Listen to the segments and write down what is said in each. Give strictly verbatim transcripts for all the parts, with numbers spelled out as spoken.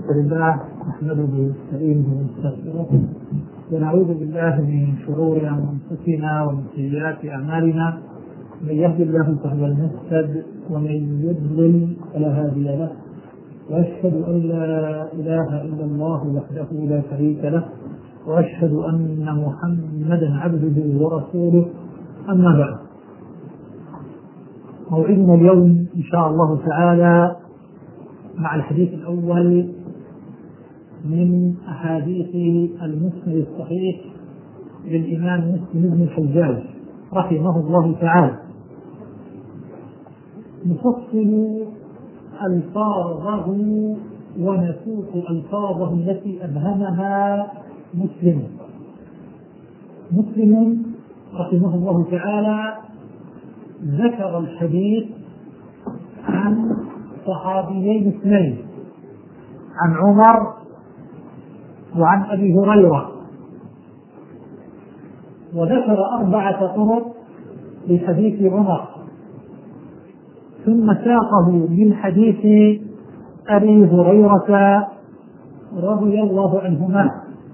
لله نحمده ونستعينه ونستغفره ونعوذ بالله من شرور انفسنا ومن سيئات اعمالنا. من يهد الله فهو المهتد ومن يضلل فلا هادي له، واشهد ان لا اله الا الله وحده لا شريك له، واشهد ان محمدا عبده ورسوله. اما بعد، موعدنا اليوم ان شاء الله تعالى مع الحديث الأول من أحاديث المسند الصحيح للإمام مسلم بن الحجاج رحمه الله تعالى، نفصل ألفاظه ونسوق ألفاظه التي أبهمها مسلم. مسلم رحمه الله تعالى ذكر الحديث عن صحابيين اثنين، عن عمر وعن أبي هريرة، وذكر أربعة طرق لحديث عمر، ثم ساقه من حديث أبي هريرة رضي الله عنهما،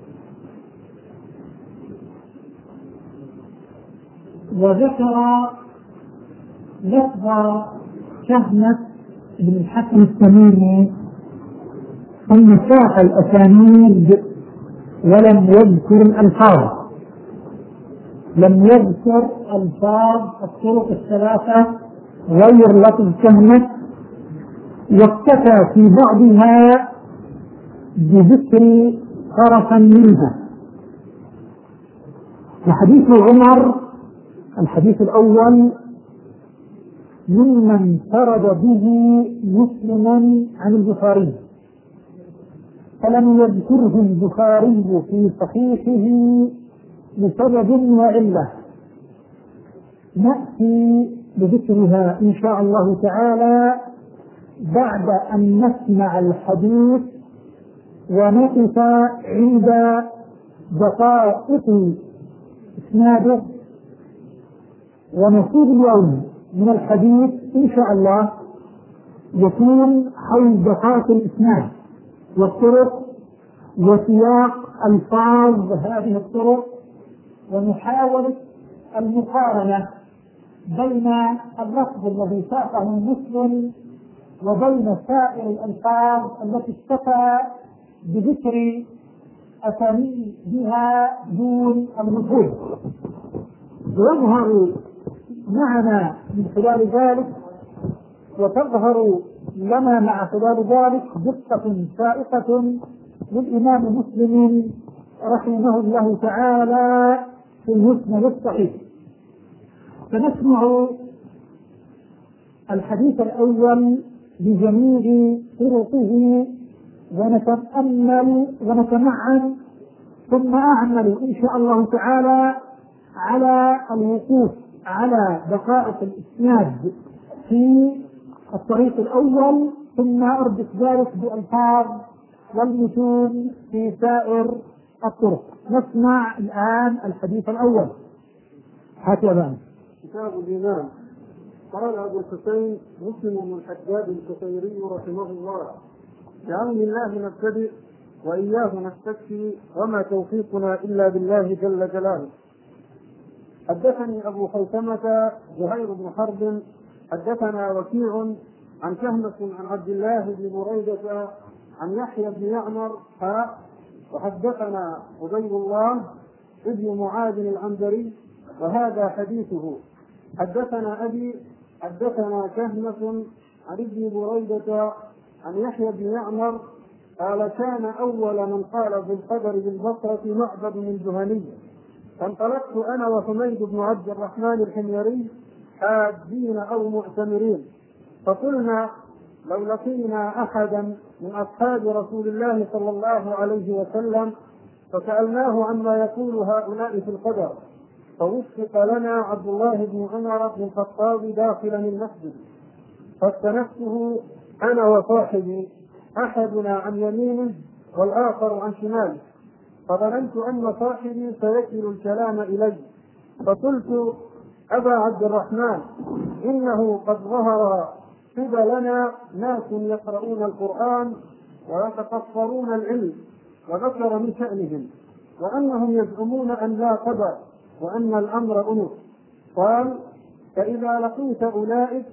وذكر لفظ شهمة ابن الحسن التميمي، ثم ساق الأسانيد ولم يذكر الألفاظ، لم يذكر ألفاظ الطرق الثلاثة غير لفظ شهمة، واكتفى في بعضها بذكر طرفا منها. وحديث عمر الحديث الأول ممن فرد به مسلما عن البخاري، فلم يذكره البخاري في صحيحه لسبب وعلة نأتي بذكرها إن شاء الله تعالى بعد أن نسمع الحديث ونقف عند دقائق إسناده. ونصيب اليوم من الحديث إن شاء الله يكون حول دقائق الإسناد والطرق وسياق ألفاظ هذه الطرق، ونحاول المقارنة بين اللفظ الذي ساقه مسلم وبين سائر الألفاظ التي اكتفى بذكر أسانيدها دون الوصول. ويظهر معنا من خلال ذلك وتظهر لنا مع خلال ذلك دقة سائقة للإمام مسلم رحمه الله تعالى في المسند الصحيح. فنسمع الحديث الأول بجميع طرقه ونتأمل ونتمعن، ثم أعمل إن شاء الله تعالى على الوقوف على دقائق الإسناد في الطريق الأول، ثم أربط ذلك بألفاظ والمتون في سائر الطرق. نسمع الآن الحديث الأول. هكذا كتاب الإيمان. قال أبو الحسين مسلم بن الحجاج القشيري رحمه الله: بعون الله نبتدئ وإياه نستكفي وما توفيقنا إلا بالله جل جلاله. حدثني أبو خيثمة زهير بن حرب حدثنا وكيع عن شهمة عن عبد الله بن بريدة عن يحيى بن يعمر حاء وحدثنا عبيد الله ابن معاذ العنبري وهذا حديثه. حدثنا أبي حدثنا شهمة عن ابن بريدة عن يحيى بن يعمر قال: كان أول من قال بالقدر بالبصرة معبد بن الجهني، فانطلقت أنا وحميد بن عبد الرحمن الحميري حاجين أو معتمرين، فقلنا لو لقينا أحدا من أصحاب رسول الله صلى الله عليه وسلم فسألناه عما يقول هؤلاء في القدر، فوفق لنا عبد الله بن عمر بن الخطاب داخلا المسجد، فاستنفته أنا وصاحبي أحدنا عن يمينه والآخر عن شماله، فظننت أن صاحبي سيكل الكلام إلي، فقلت: أبا عبد الرحمن، إنه قد ظهر قبلنا ناس يقرؤون القرآن ويتقصرون العلم، وذكر من شأنهم وأنهم يزعمون أن لا قدر وأن الأمر أنف. قال: فإذا لقيت أولئك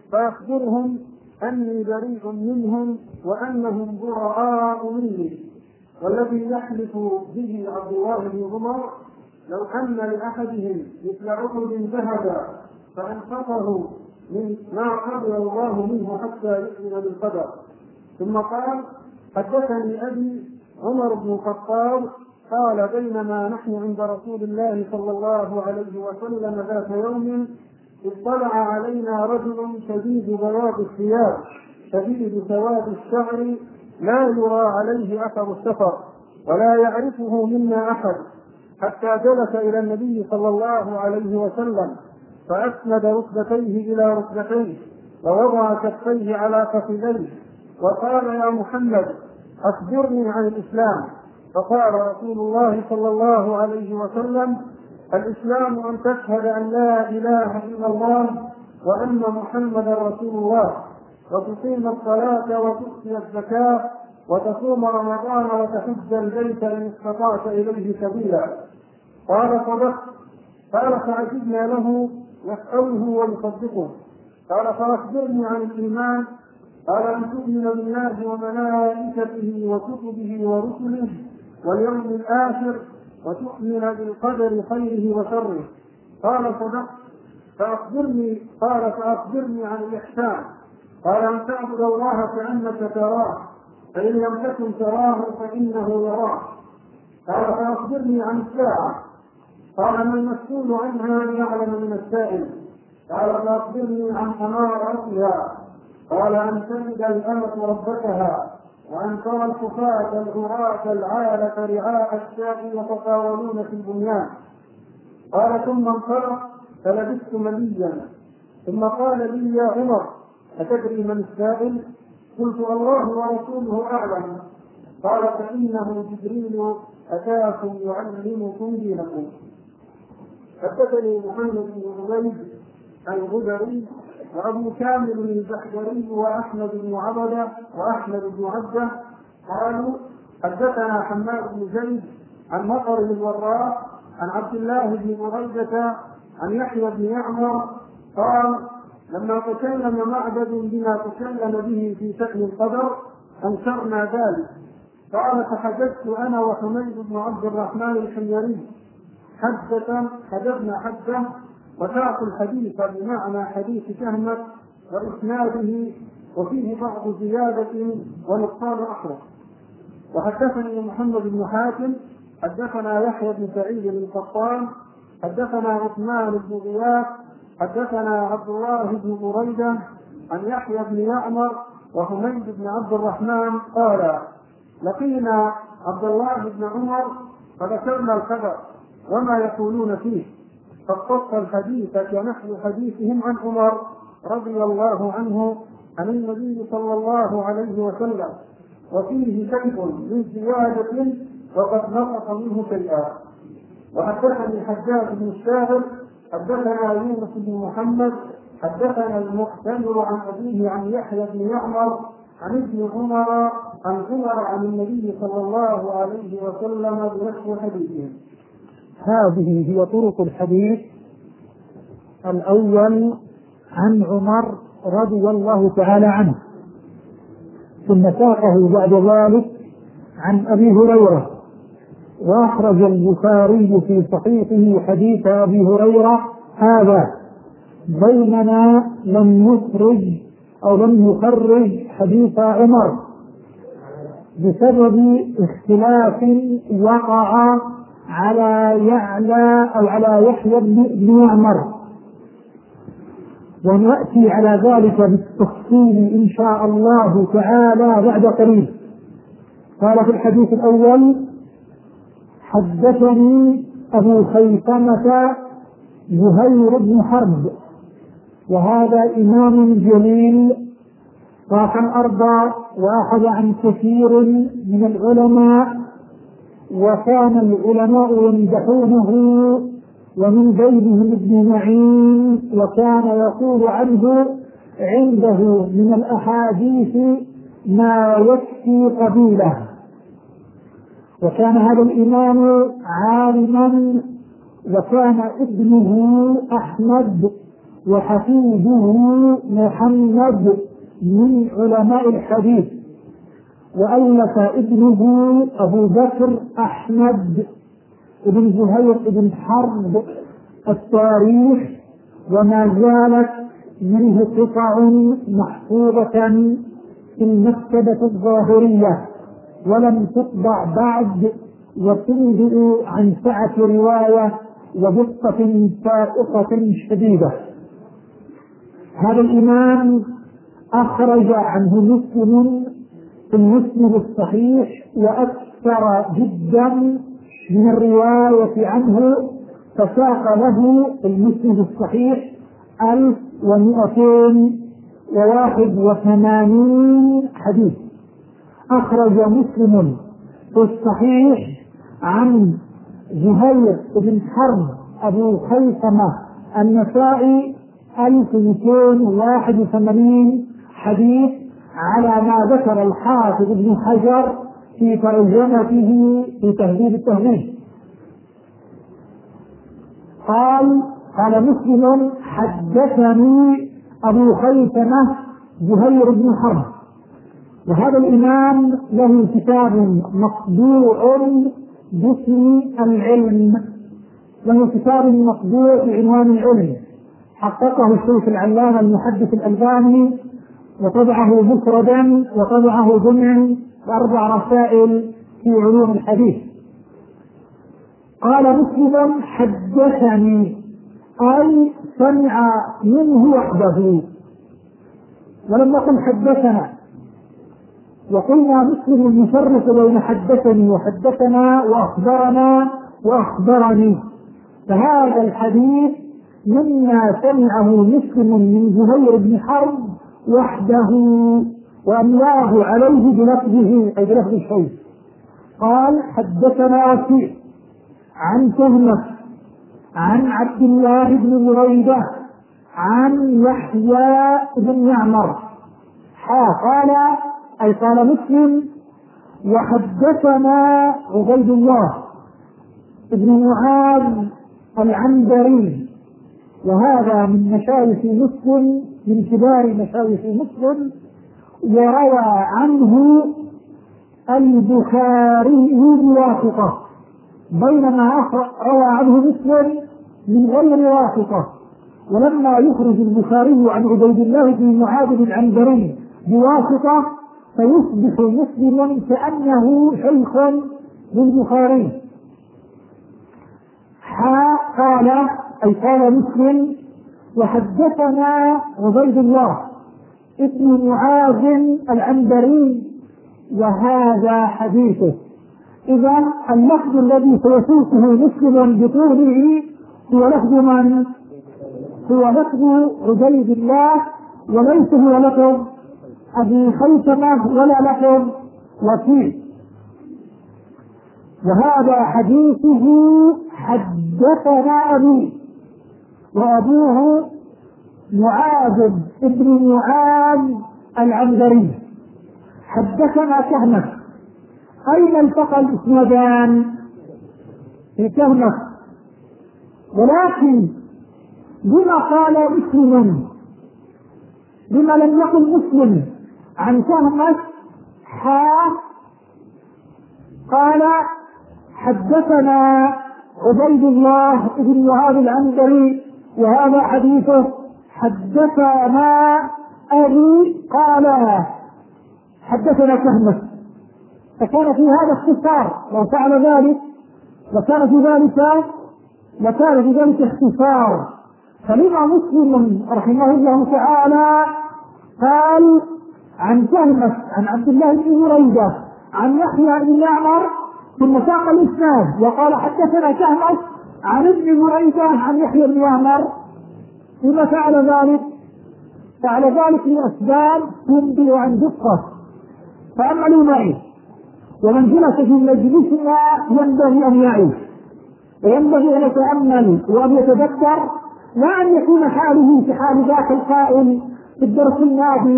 فأخبرهم أني بريء منهم وأنهم براء مني. والذي يحلف به عبد الله بن عمر لو أن لأحدهم مثل أحد ذهبا فأنفقه من ما قبل الله منه حتى يؤمن بالقدر. ثم قال: حدثني أبي عمر بن الخطاب قال: بينما نحن عند رسول الله صلى الله عليه وسلم ذات يوم اطلع علينا رجل شديد بياض الثياب شديد سواد الشعر لا يرى عليه أثر السفر ولا يعرفه منا أحد، حتى جلس إلى النبي صلى الله عليه وسلم فأسند ركبتيه إلى ركبتيه ووضع كفيه على فخذيه وقال: يا محمد أخبرني عن الإسلام. فقال رسول الله صلى الله عليه وسلم: الإسلام أن تشهد أن لا إله إلا الله وأن محمدا رسول الله، وتقيم الصلاة وتؤتي الزكاة وتصوم رمضان وتحج البيت إن استطعت إليه سبيلا. قال: صدقت. قال: فعجبنا له يسأله ويصدقه. قال: فأخبرني عن الإيمان. قال: أن تؤمن بالله وملائكته وكتبه ورسله واليوم الآخر وتؤمن بالقدر خيره وشره. قال: صدقت. فأخبرني قال: فأخبرني عن الإحسان. قال: أن تعبد الله كأنك تراه فإن لم تكن تراه فإنه يراك. قال: فأخبرني عن الساعة. قال: ما المسؤول عنها يعلم من السائل. قال: فأخبرني عن أماراتها. قال: أن تجد الأمة ربتها وأن ترى الكفاة العراة العالة رعاء الشاء يتطاولون في البنيان. قال: ثم انصرف فلبثت مليا، ثم قال لي: يا عمر أتدري من السائل؟ قلت: الله ورسوله أعلم. قال: فإنه جبريل أتاكم يعلمكم دينكم. حدثني محمد بن عبيد الغدري وأبو كامل البحري وأحمد بن عبدة وأحمد بن عبده قالوا: حدثنا حماد بن زيد عن مطر بن الوراق عن عبد الله بن بريدة عن يحيى بن يعمر قال: لما تكلم معبد بما تكلم به في شأن القدر أنكرنا ذلك. قال: فحدثت أنا وحميد بن عبد الرحمن الحميري حدثا حدثنا حدثا وساق الحديث بمعنى حديث شهمة وإسناده وفيه بعض زيادة ونقصان أحرف. وحدثني محمد بن حاتم حدثنا يحيى بن سعيد القطان حدثنا عثمان بن غياث حدثنا عبد الله بن بريدة عن يحيى بن يعمر وحميد بن عبد الرحمن قال: لقينا عبد الله بن عمر فذكرنا الخبر وما يقولون فيه، فاقتص الحديث كنحو حديثهم عن عمر رضي الله عنه عن النبي صلى الله عليه وسلم، وفيه شيء من زيادة وقد نقص منه شيئا. وحدثني الحجاج بن الشاعر حدثنا يونس بن محمد حدثنا المعتمر عن أبيه عن يحيى بن يعمر عن ابن عمر عن عمر عن النبي صلى الله عليه وسلم بنحو حديثه. هذه هي طرق الحديث. الأول عن عمر رضي الله تعالى عنه، ثم ساقه بعد ذلك عن أبي هريرة، وأخرج البخاري في صحيحه حديث أبي هريرة هذا، بينما لم يخرج أو لم يخرج حديث عمر بسبب اختلاف وقع على يعلى أو على يحيى بن يعمر، ونأتي على ذلك بالتفصيل إن شاء الله تعالى بعد قليل. قال في الحديث الأول: حدثني أبو خيثمة زهير بن حرب، وهذا إمام جليل راح الأرض وأخذ عن كثير من العلماء، وكان العلماء يمدحونه، ومن بينهم ابن معين، وكان يقول عنه عنده من الأحاديث ما يكفي قبيله. وكان هذا الإمام عالما، وكان ابنه أحمد وحفيده محمد من علماء الحديث، وألف ابنه أبو بكر أحمد بن زهير بن حرب التاريخ، وما زالت منه قطع محفوظة في المكتبة الظاهرية ولم تطبع بعد، وتنبئ عن سعة رواية ودقة فائقة شديدة. هذا الإمام أخرج عنه مسلم في المسند الصحيح، وأكثر جدا من الرواية عنه، فساق له المسند الصحيح ألف ومئتين وواحد وثمانين حديث. أخرج مسلم في الصحيح عن زهير بن حرب أبو خيثمة النسائي ألف ومئتين وواحد وثمانين حديث، على ما ذكر الحافظ ابن حجر في ترجمته في تهذيب التهذيب. قال قال مسلم: حدثني أبو خيثمة زهير بن حرب. وهذا الإمام له كتاب مطبوع باسم العلم، له كتاب مطبوع بعنوان العلم، حققه الشيخ العلامة المحدث الألباني، وطبعه مفردا وطبعه ضمن بأربع رسائل في علوم الحديث. قال مسلم: حدثني، أي سمع منه وحده، ولم نقل حدثنا. وقلنا مسلم يفرق بين حدثني وحدثنا وأخبرنا وأخبرني، فهذا الحديث مما سمعه مسلم من زهير بن حرب وحده، وأملاه عليه بلفظه أي بلفظ الشيء. قال: حدثنا وكيع عن تهمة عن عبد الله بن بريدة عن يحيى بن يعمر. قال أي قال مسلم: وحدثنا عبيد الله بن معاذ العنبري، وهذا من مشايخ مسلم، من كبار مشايخ مسلم، وروى عنه البخاري بواسطة، بينما روى عنه مسلم من غير واسطة. ولما يخرج البخاري عن عبيد الله بن معاذ العنبري بواسطة فيصبح مسلم كأنه شيخ للبخاري. قال أي قال مسلم: وحدثنا عبيد الله ابن معاذ العنبري، وهذا حديثه. إذا اللفظ الذي سيسوقه مسلم بطوله هو لفظ من؟ هو لفظ عبيد الله، وليس هو لفظ أبي خيثمة ولا لفظ وكيع. وهذا حديثه حدثنا أبي، وأبوه معاذ ابن معاذ العنبري. حدثنا كهنة. أين التقى الإسنادان؟ في كهنة. ولكن بما قال مسلم، بما لم يقل مسلم عن كهنة، قال: حدثنا عبيد الله بن معاذ العنبري، وهذا حديثه. حدثنا أبي، قال حدثنا كهنة. فكان في هذا اختصار، لو فعل ذلك لكان في ذلك لكان في ذلك اختصار. فلما مسلم رحمه الله تعالى قال عن كهنة عن عبد الله بن بريدة عن يحيى بن يعمر، ثم ساق الإسناد وقال: حدثنا كهنة عن ابن بريدة عن يحيى بن يعمر. لما فعل ذلك؟ فعل ذلك لأسباب تنبئ عن دقة. فأملوا معي، ومن جلس في مجلسنا ينبغي أن يعي، وينبغي أن يتأمل وأن يتذكر، لا أن يكون حاله كحال ذاك القائل في الدرس الماضي: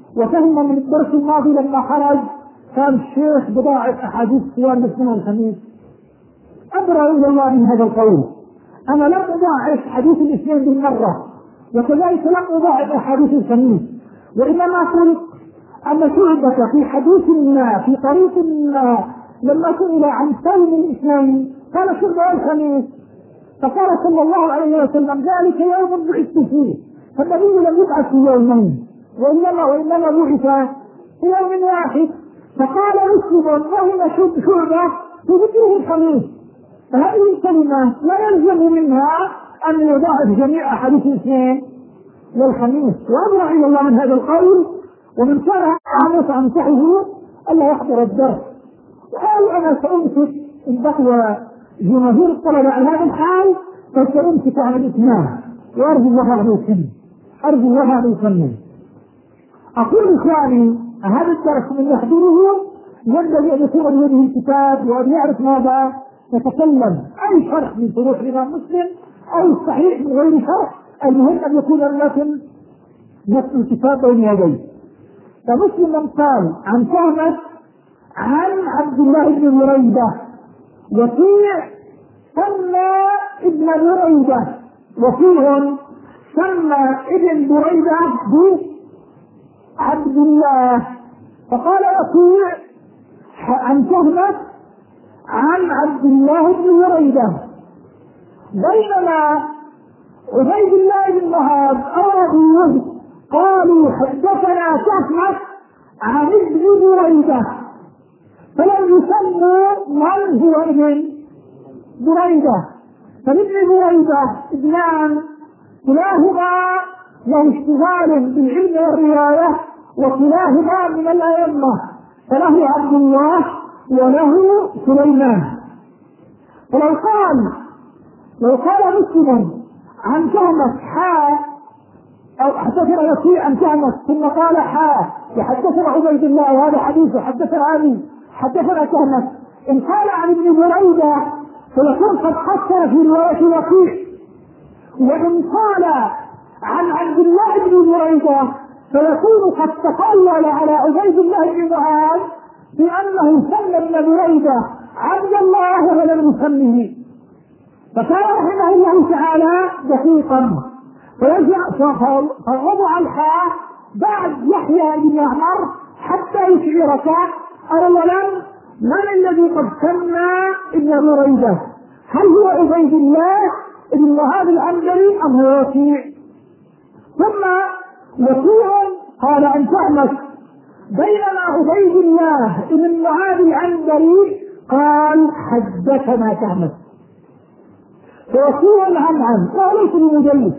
وفهم من الدرس الماضي لما خرج كان الشيخ بضاعة أحاديث صيام الاثنين والخميس. أبرأ إلى الله من هذا القول. أنا لم أضاعف حديث الاثنين بالمرة، وكذلك لم أضاعف أحاديث الخميس، وإنما قلت أن شعبة في حديث ما في طريق ما لما سئل عن صوم الاثنين قال شعبة الخميس، فقال صلى الله عليه وسلم ذلك يوم بعثت فيه، فالنبي لم يبعث في يومين وإنما وإنما بعث في يوم واحد. فقال مسلم وهم شعبة في ذكره الخميس، فهذه الكلمة لا يلزم منها أن يضاعف جميع أحاديث الاثنين والخميس. وأبرأ إلى الله من هذا القول، ومن كان عنه فأنصحه ألا يحضر الدرس. وقال أنا سأمسك إن بقي جماهير الطلبة على هذا الحال فسأمسك عن الإتمام، وأرجو الله أن يكمل أرجو الله أن يكمل. أقول إخواني هذا الدرس من يحضره ينبغي أن يكون بيده الكتاب وأن يعرف ماذا يتكلم، أي شرح من شروح الإمام مسلم أو الصحيح من غير شرح، المهم أن يكون لكم نفس الكتاب بين يديه. فمسلم قال عن كهمة عن عبد الله بن بريدة، وفيه سمى ابن بريدة، وفيهم سمى ابن بريدة بعبد الله. فقال وفيه عن كهمة عن عبد الله بن بريدة، بينما عبيد الله بن وهب أو قالوا حدثنا كهمة عن ابن بريدة، فلم يسموا من هو ابن بريدة. فابن بريدة ابنان كلاهما له اشتغال بالعلم والرواية، وكلاهما من الأئمة، فله عبد الله وله سليمان. فلو قال لو قال مسلم عن كهمة حاء أو حدثنا وكيع عن كهمة ثم قال حاء وحدثنا عبيد الله وهذا حديثه حدثنا علي حدثنا كهمة، إن قال عن ابن بريدة فيكون قد حسن في رواية وكيع، وإن قال عن عبد الله بن بريدة فيكون قد تقلل على عبيد الله بن معاذ بأنه سمى ابن بريدة عبد الله ولم يسمه. فكان رحمه الله تعالى دقيقا، فوضع الحاء بعد يحيى بن يعمر حتى يشعرك أولا من الذي قد سمى ابن بريدة، هل هو عبيد الله بن وهاب العنبري أم هو وكيع؟ ثم وكيع قال عن كهمة، بينما عبيد الله بن وهاب العنبري قال حدثنا كهمة، فوكيع عن عن وليس بمدلس.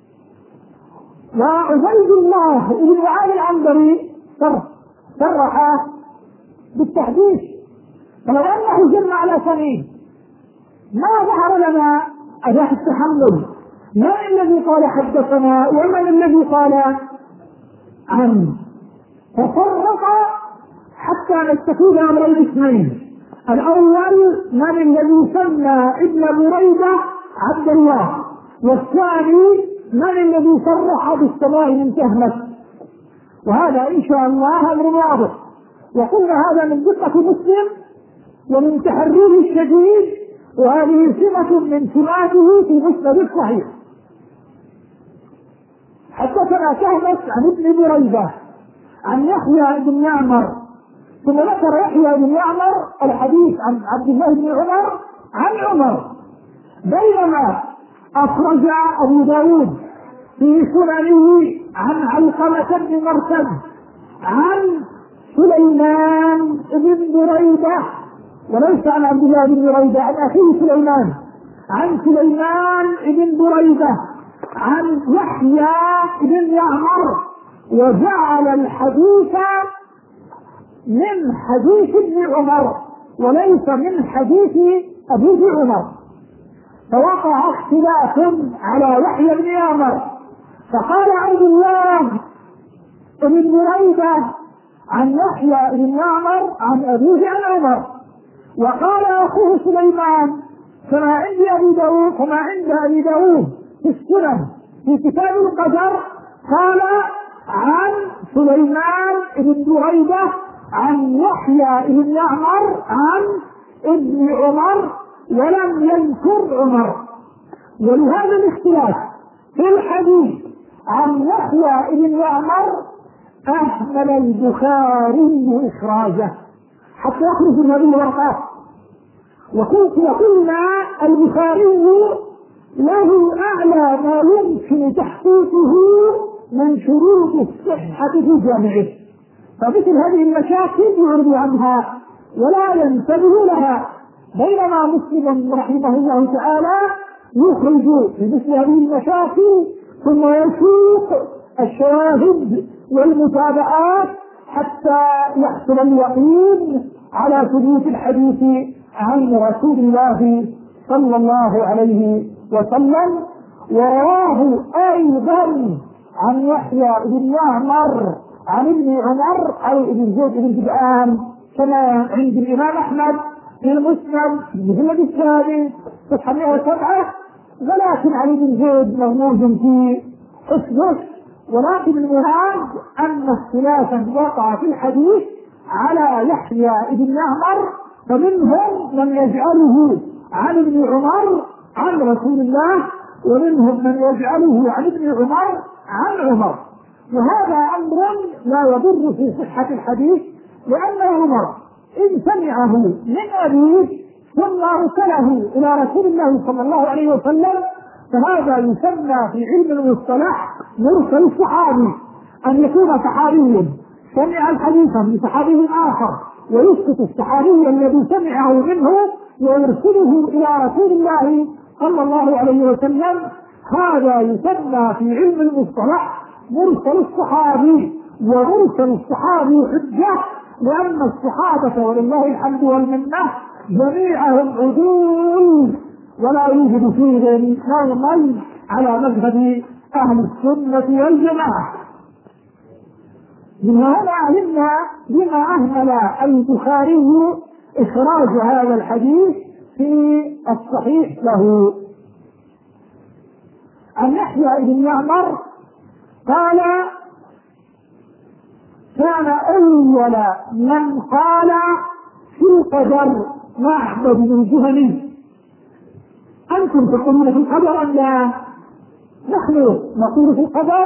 وعبيد الله بن وهاب العنبري صرح بالتحديث، فلو أنه جمع على سنين ما ظهر لنا أداة التحمل، من الذي قال حدثنا ومن الذي قال عن، ففرق حتى نستفيد أمرين اثنين. الأول من الذي سمى ابن بريدة عبد الله، والثاني من الذي صرح بالسماء من كهمة. وهذا إن شاء الله أمر واضح، وقلنا هذا من دقة مسلم ومن تحريه الشديد، وهذه سمة من سماته في مسند الصحيح. حدثنا كهمة عن ابن بريدة عن يحيى بن يعمر، ثم ذكر يحيى بن يعمر الحديث عن عبد الله بن عمر عن عمر، بينما أخرج أبو داود في سننه عن علقمة بن مرثد عن سليمان بن بريدة، وليس عن عبد الله بن بريدة، عن أخيه سليمان، عن سليمان بن بريدة عن يحيى بن يعمر، وجعل الحديث من حديث ابن عمر وليس من حديث أبي عمر، فوقع اختلاف على يحيى بن يعمر، فقال عبد الله بن بريدة عن يحيى بن يعمر عن أبيه عن عمر، وقال أخوه سليمان كما عند أبي داود كما عند أبي داود في السنن في كتاب القدر قال عن سليمان بن بريدة عن يحيى بن يعمر عن ابن عمر ولم يذكر عمر. ولهذا الاختلاف في الحديث عن يحيى بن يعمر أهمل البخاري إخراجه حتى يخرج من هذه الورقات. وكنت قلنا البخاري له أعلى ما يمكن تحقيقه من شروط الصحة في جامعه، فمثل هذه المشاكل يعرض عنها ولا ينتبه لها، بينما مسلم رحمه الله تعالى يخرج في مثل هذه المشاكل ثم يسوق الشواهد والمتابعات حتى يحصل اليقين على ثبوت الحديث عن رسول الله صلى الله عليه وسلم. ورواه أيضا عن يحيى بن يعمر عن ابن عمر أو ابن زيد بن جدعان كما عند الإمام أحمد في المسند في المجلد الثاني صفحة مئة وسبعة، ولكن عن ابن زيد موجود في حسنه. ولكن المراد أن اختلافا وقع في الحديث على يحيى بن يعمر، فمنهم من يجعله عن ابن عمر عن رسول الله، ومنهم من يجعله عن ابن عمر عن عمر. وهذا أمر لا يضر في صحة الحديث، لأن عمر إن سمعه من أبيه ثم أرسله إلى رسول الله صلى الله عليه وسلم فهذا يسمى في علم المصطلح مرسل الصحابي، أن يكون صحابيا سمع الحديث من صحابي آخر ويسقط الصحابي الذي سمعه منه ويرسله إلى رسول الله صلى الله عليه وسلم. هذا يسمى في علم المصطلح مرسل الصحابي. ومرسل الصحابي حجة، لأن الصحابة ولله الحمد والمنة جميعهم عدول ولا يوجد فيهم نوما على مذهب أهل السنة والجماعة. من هنا علمنا بما أهمل البخاري إخراج هذا الحديث في الصحيح له. عن يحيى بن يعمر قال: كان أول من قال في القدر معبد بن جهني. أنتم تقولون في القدر أم لا؟ نحن نقول في القدر،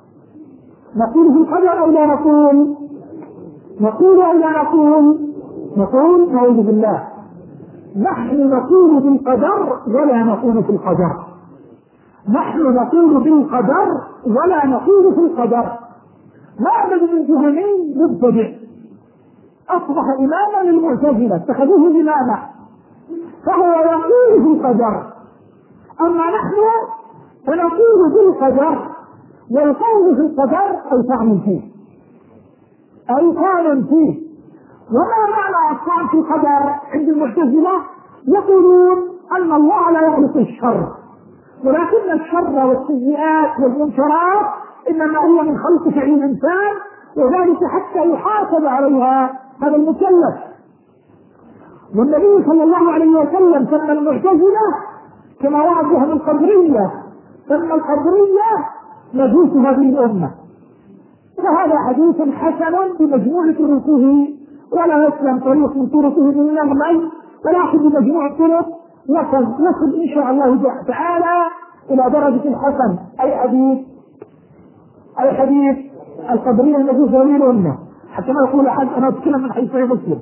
نقول في القدر أو لا نقول؟ نقول أو لا نقول؟ نقول نعوذ بالله. نحن نقول بالقدر ولا نقول في القدر. نحن نقول بالقدر ولا نقول في القدر. معبد بن جهني مبتدع، أصبح إماما للمعتزلة، اتخذوه إماما، فهو يقول في القدر. أما نحن فنقول بالقدر، والقول في القدر أي طعن فيه، أي طعن فيه. وما معنى الطعن في القدر عند المعتزلة؟ يقولون أن الله لا يخلق الشر، ولكن الشر والسيئات والمنكرات إنما هو من خلق فعل الإنسان، وذلك حتى يحاسب عليها هذا المكلف. والنبي صلى الله عليه وسلم سمى المعتزلة كما وعدها القدرية، سمى القدرية مجوس هذه الأمة. وهذا حديث حسن بمجموع طرقه، ولا يسلم طريق من طرقه من نغمي، ولكن بمجموع الطرق نصل إن شاء الله تعالى إلى درجة الحسن، أي حديث أي حديث القدرية المجوس هذه الأمة. حتى ما يقول أحد أنا أتكلم من حيث مسلم.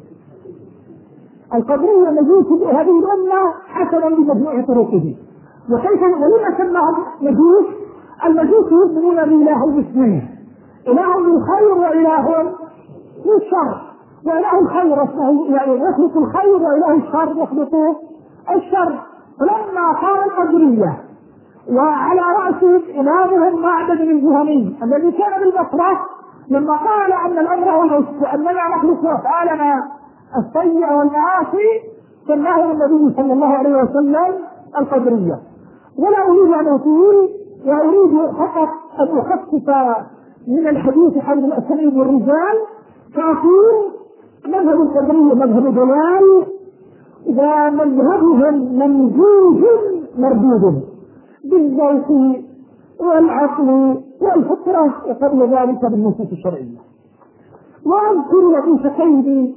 القدرية مجوس هذه الأمة حسنا بمجموع طرقه. وكيف ولما سماهم مجوس؟ المجوس يؤمنون بإله الاثنين، إله للخير وإله للشر. وإله الخير اسمه يعني يخلق الخير، وإله الشر يخلق الشر. فلما قال القدرية وعلى رأسهم إمامهم معبد بن جهني الذي كان بالبصرة، لما قال أن الأمر والعسر أننا نخلق أفعالنا السيئة والمعاصي، سماه النبي صلى الله عليه وسلم القدرية. ولا أريد أن أطول، وأريد فقط أن أخفف من الحديث حول الأسانيد والرجال، فأقول مذهب القدرية مذهب ضلال، ومذهبهم ممزوج مردود بالذوق والعقل والفطرة وقبل ذلك بالنصوص الشرعية. وأذكر وظيفتين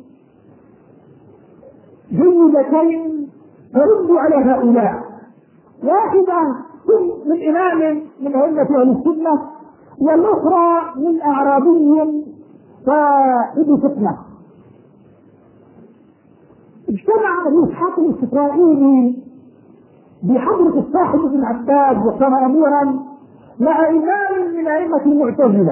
جيدتين ترد على هؤلاء، واحدة من إمام من أئمة أهل السنة، والأخرى من أعرابي صاحب فتنة. اجتمع أبو إسحاق الإسرائيلي بحضرة الصاحب بن عباس وكان أميرا مع إمام من أئمة المعتزلة،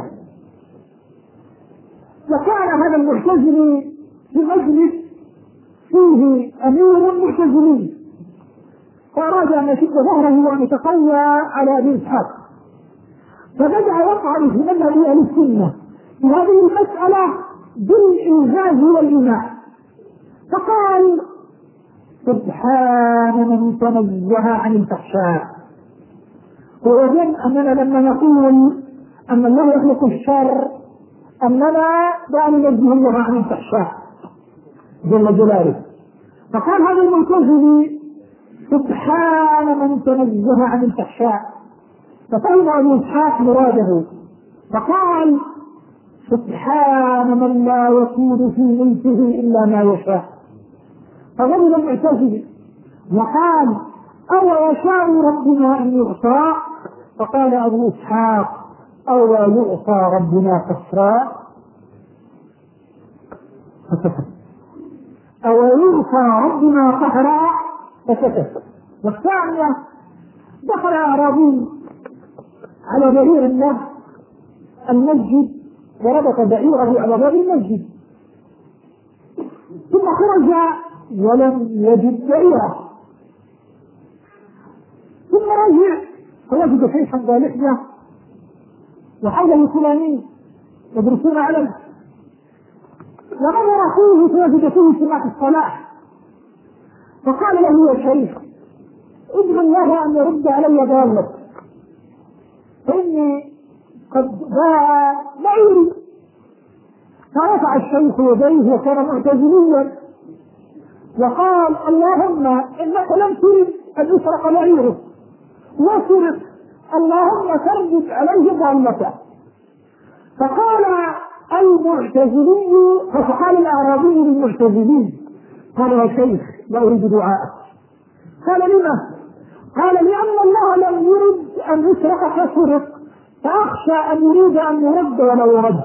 وكان هذا المعتزلي في مجلس فيه أمير معتزلي، فأراد أن يشد ظهره وأن يتقوى على أبي إسحاق، فبدأ يطعن في مذهب أهل السنة في هذه المسألة بالإنجاز والإيماء، فقال: سبحان من تنزه عن الفحشاء. ويظن أننا لما نقول أن الله يخلق الشر أننا لا ننزه الله عن الفحشاء جل جلاله. فقال هذا المعتزلي: سبحان من تنزه عن الفحشاء. ففهم أبو إسحاق مراده فقال: سبحان من لا يكون في ملكه إلا ما يشاء. فغضب المعتزلي وقال: أو يشاء ربنا أن يعصى؟ فقال أبو إسحاق: أو يعصى ربنا كفرا؟ فسكت. أو يعصى ربنا قهرا؟ فسكت. والثانية: دخل أعرابي على بعير له المسجد وربط بعيره على باب المسجد، ثم خرج ولم يجد بعيره، ثم رجع فوجد شيخا ذا لحية وحوله فلانين يدرسون عليه، ونظر فيه فوجد فيه سماع الصلاة، فقال له: يا شيخ، ادعو الله أن يرد علي ضالتي، فإني قد باع بعيري. فرفع الشيخ يديه وكان معتزليا وقال: اللهم إنك لم ترد أن يسرق بعيره وسرق، اللهم تردد عليه ضالته. فقال المعتزلي فقال الأعرابي للمعتزلين: قال: يا شيخ، لا أريد دعاءك. قال: لما؟ قال: لأن الله لم يرد أن يسرق فسرق، فأخشى أن يريد أن يرد ولا يرد.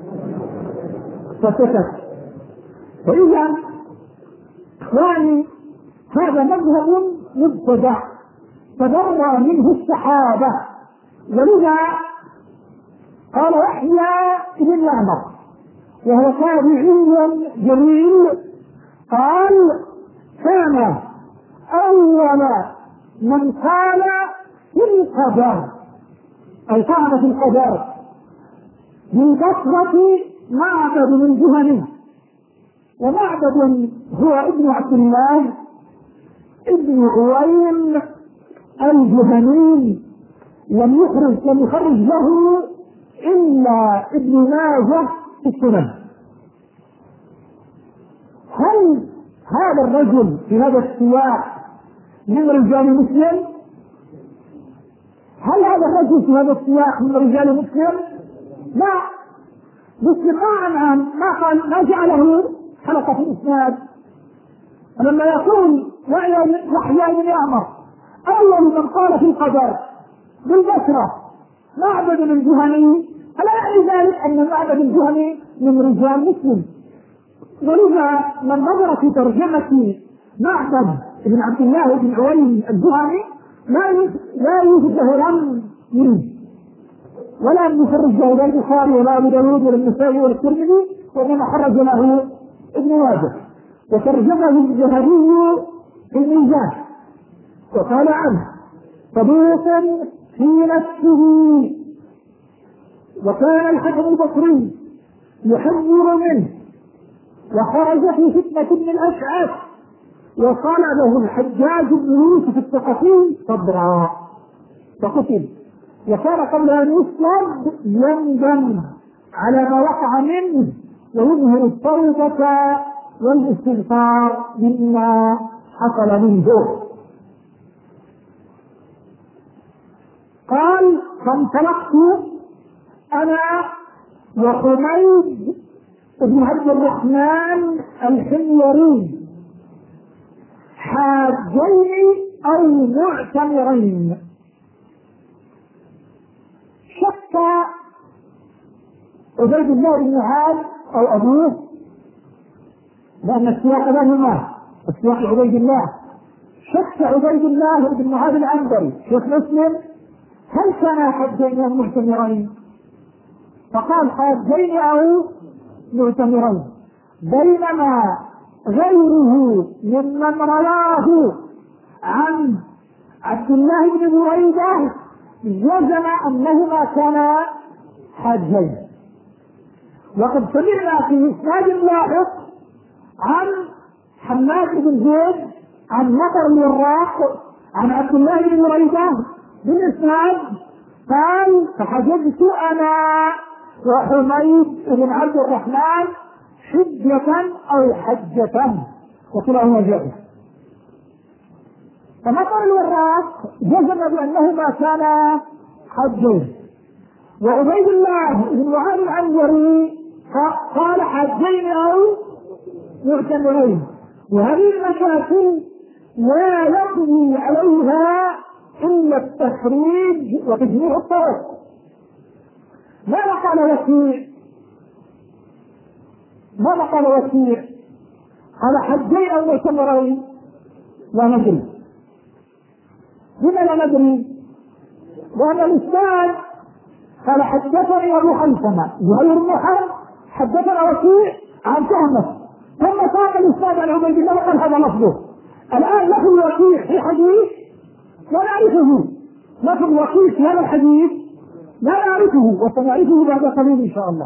فسكت. فإذا إخواني، هذا مذهب مبتدع تبرأ منه الصحابة، ولذا قال يحيى بن يعمر وهو تابعي جليل قال: كان أول من قال في القدر أي طعن في القدر بالبصرة معبد من جهنم، ومعبد هو ابن عبد الله ابن عويل الجهني، لم يخرج لم يخرج له إلا ابن ماجه في السنن. هل هذا الرجل في هذا السياق من رجال مسلم؟ هل هذا الرجل في هذا السياق من رجال مسلم؟ لا، مسلم ما ما قال ما جعله حلقة في الإسناد. لما يقول يحيى بن يعمر أول من قال في القدر بالبصرة معبد الجهني، ألا يعني ذلك أن معبد الجهني من رجال مسلم؟ ولذا من نظر في ترجمة معبد ابن عبد الله بن عويل الجهني لا يوجد له لم يريد ولا أن يخرج له لا البخاري ولا أبو داود ولا النسائي ولا الترمذي، وإنما خرج له ابن ماجه وترجمه الذهبي في الميزان وقال عنه: صدوق في نفسه. وكان الحكم البصري يحذر منه، وخرج في فتنة من الأشعث وقال له الحجاج بن يوسف الثقفي صدرا فقتل، وكان قبل أن يسلم يندم على ما وقع منه ويظهر التوبة والاستغفار مما حصل منه. قال: فانطلقت أنا وحميد بن عبد الرحمن الحميري حاجين أو معتمرين. شك عبيد الله بن معاذ أو أبوه، لأن السياق بينهما السياق عبيد الله، شك عبيد الله بن معاذ العنبري شيخ مسلم هل كان حاجين أو معتمرين؟ فقال حاجين أو معتمرين، بينما غيره ممن رواه عن عبد الله بن بريدة جزم أنهما كانا حاجين. وقد سمعنا في إسناد لاحق عن حماد بن زيد عن مطر الوراق عن عبد الله بن بريدة بالإسناد قال فحججت أنا وحميد بن عبد الرحمن حجة أو حجة وكلاهما جائز. فمطر الوراق جزم بأنهما كانا حجين، وعبيد الله بن معاذ العنبري قال حجين أو معتمرين. وهذه المشاكل لا يقضي عليها إلا التخريج وتجميع الطرق. ماذا قال وكيع؟ ماذا قال وكيع؟ قال حجين أو معتمرين؟ لا ندري. لما لا ندري؟ لأن الإسلام قال حدثني أبو حيثمة زهير بن حرب حدثنا وكيع عن تهمة، ثم ساق الإسلام عن عبيد الله وقال هذا لفظه. الآن لفظ وكيع في حديث لا نعرفه، لفظ وكيع في هذا الحديث لا نعرفه وسنعرفه بعد قليل إن شاء الله.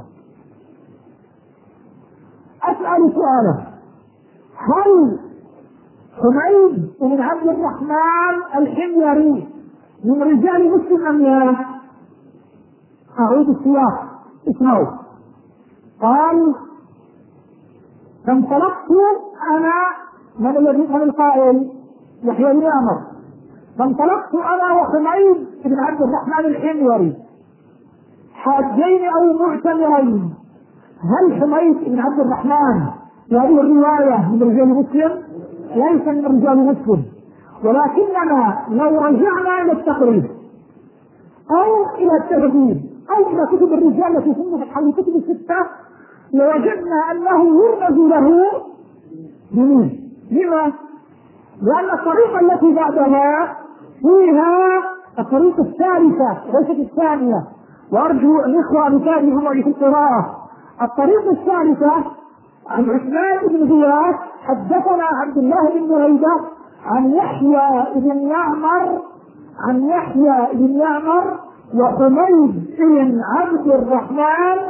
أسأل سؤالا: هل حميد بن عبد الرحمن الحميري من رجال مسلم أم لا؟ أعيد السياق، اسمعوا. قال: فانطلقت أنا من الذي من القائل؟ يحيى بن عمر. فانطلقت أنا وحميد بن عبد الرحمن الحميري حاجين أو معتمرين. هل حميد بن عبد الرحمن في هذه الرواية من رجال مسلم؟ ليس من رجال مسلم، ولكننا لو رجعنا إلى التقريب أو إلى التهذيب أو إلى كتب الرجال التي صنفت حول كتب الستة لوجدنا أنه يرمز له بمين؟ لما؟ لأن الطريقة التي بعدها فيها الطريقة الثالثة ليست الثانية، وأرجو الإخوة أن يتابعوا معي في القراءة. الطريقة الثالثة عن عثمان بن زياد حدثنا عبد الله بن بريدة عن يحيى بن يعمر عن يحيى بن يعمر وحميد بن عبد الرحمن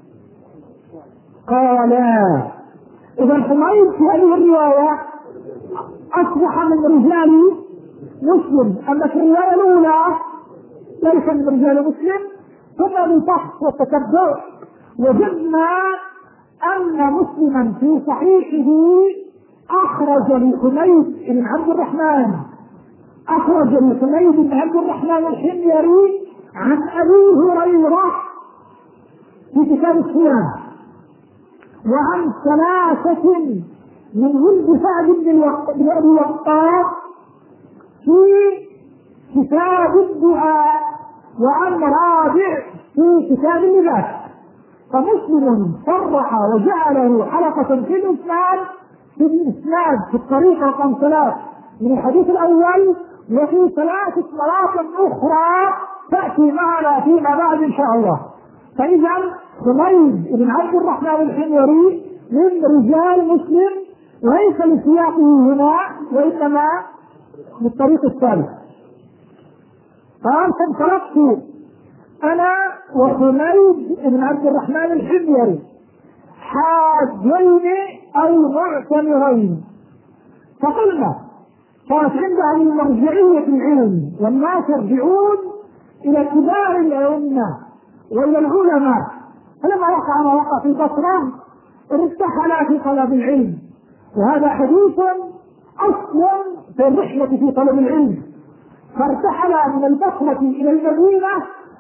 قالا. إذا حميد في هذه الرواية أصبح من رجال مسلم، أما في الرواية الأولى ليس من رجال مسلم. ثم بالبحث والتتبع وجدنا أن مسلما في صحيحه أخرج لحميد بن عبد الرحمن أخرج لحميد بن عبد الرحمن الحميري عن أبي هريرة في كتاب الصيام، وعن ثلاثة من ولد سعد بن أبي وقاص في كتاب الدعاء، وعن رابع في كتاب اللباس. فمسلم صرح وجعله حلقة في الإسناد في الإسناد في الطريقة رقم ثلاث من الحديث الأول، وفي ثلاثة مواطن أخرى تأتي معنا فيما بعد إن شاء الله. فإذا حميد بن عبد الرحمن الحميري من رجال مسلم ليس لسياقه هنا وإنما بالطريق الثالث. قال: فانطلقت أنا وحميد بن عبد الرحمن الحميري حاجين أو معتمرين. فقلنا كانت عندهم مرجعية العلم، والناس يرجعون إلى كبار الأئمة وإلى العلماء. فلما وقع ما وقع في البصرة ارتحل في طلب العلم، وهذا حديث أصل في الرحلة في طلب العلم. فارتحل من البصرة إلى المدينة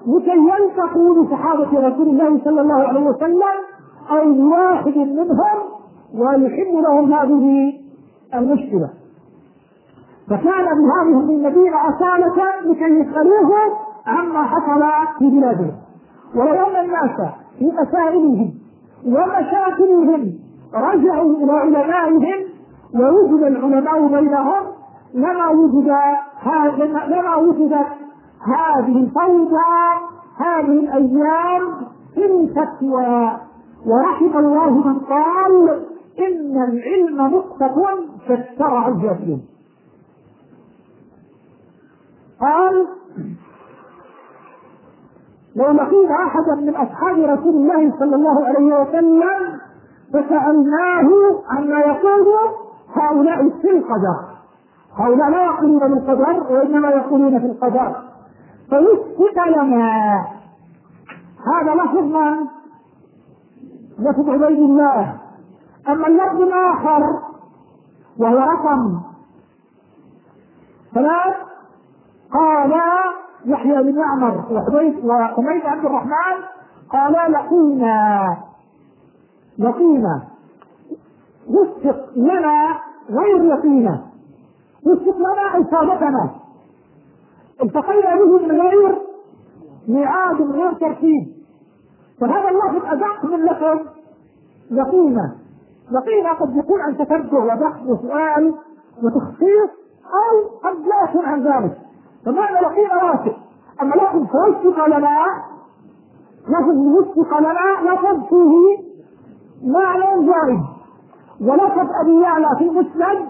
لكي يلتقوا بصحابة رسول الله صلى الله عليه وسلم أو بواحد منهم ويحل لهم هذه المشكلة. فكان بهذه المدينة أصالة لكي يسألوه عما حصل في بلادهم. ولأن الناس في مسائلهم ومشاكلهم رجعوا إلى علمائهم ووجد العلماء بينهم لما وجد لما وجدت هذه الفوضى هذه الأيام في الفتوى. ورحم الله من قال إن العلم نقطة فالشرع جاهل. قال لو لقينا أحدا من أصحاب رسول الله صلى الله عليه وسلم فسألناه عما يقول هؤلاء في القدر. هؤلاء لا يقولون بالقدر وإنما يقولون في القدر فيثبت لنا. هذا لفظ من؟ لفظ عبيد الله. أما اللفظ الآخر وهو رقم ثلاث قال يحيى بن يعمر وحميد عبد الرحمن قال لقينا لقينا وثق لنا غير يقينا، وثق لنا إصابتنا، التقينا به من غير ميعاد من غير ترتيب. فهذا اللفظ أدق من لفظ لقينا. لقينا قد يكون عن تتبع وبحث وسؤال وتخصيص أو قد لا يكون عن ذلك، فمعنى لقينا واسع. أما لفظ توثق لنا لفظ وثق لنا لفظ فيه معنى زائد. ولفظ أبي يعلى في مسند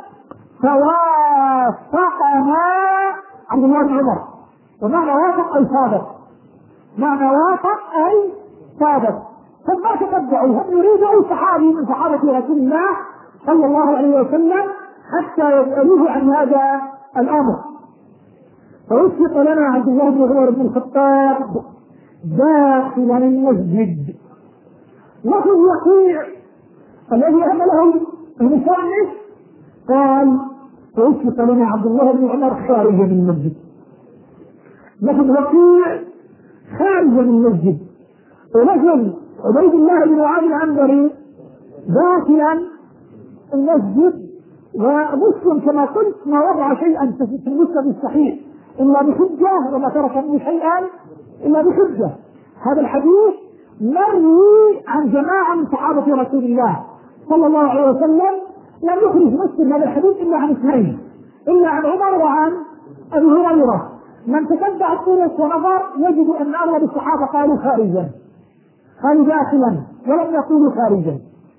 فوافقنا عبد الله بن عمر، ومعنى وافق أي ثابت، معنى وافق أي ثابت. فما تتبعوا هم يريدوا صحابي من صحابة رسول الله صلى الله عليه وسلم حتى يسألوه عن هذا الأمر. فوثق لنا عبد الله بن عمر بن الخطاب داخلا المسجد. لفظ يقيع الذي عمله المصنف قال فوثق لنا عبد الله بن عمر خارجا من المسجد. لفظ وقيع خارجا من المسجد. ولفظ عبيد الله بن معاذ العنبري داخلا المسجد. ومسلم كما قلت ما وضع شيئا في المسند الصحيح إلا بحجة وما ترك منه شيئا إلا بحجة. هذا الحديث مروي عن جماعة من صحابة رسول الله صلى الله عليه وسلم. لم يخرج مسلم هذا الحديث إلا عن اثنين، إلا عن عمر وعن أبي هريرة. من تتبع الطرق ونظر يجد أن أغلب الصحابة قالوا خارجا، قالوا داخلا ولم يقولوا خارجا.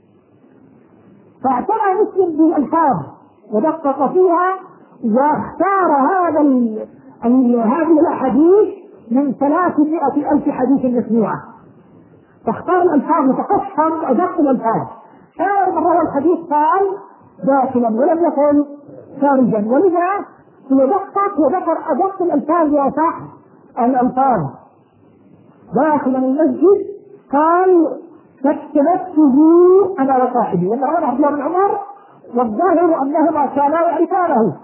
فاعتنى مسلم بالألفاظ ودقق فيها واختار هذا هذه الأحاديث من ثلاثمائة ألف حديث مسموعة، فاختار الألفاظ وتقصر أدق الألفاظ. شاعر من روى الحديث قال داخلا ولم يقل خارجا، ولذا يدقق وذكر أدق الألفاظ وأصح الألفاظ. داخلا المسجد قال فاكتبته أنا وصاحبي، وأن رواه عبد الله بن عمر والظاهر أنهما كانا يعرفانه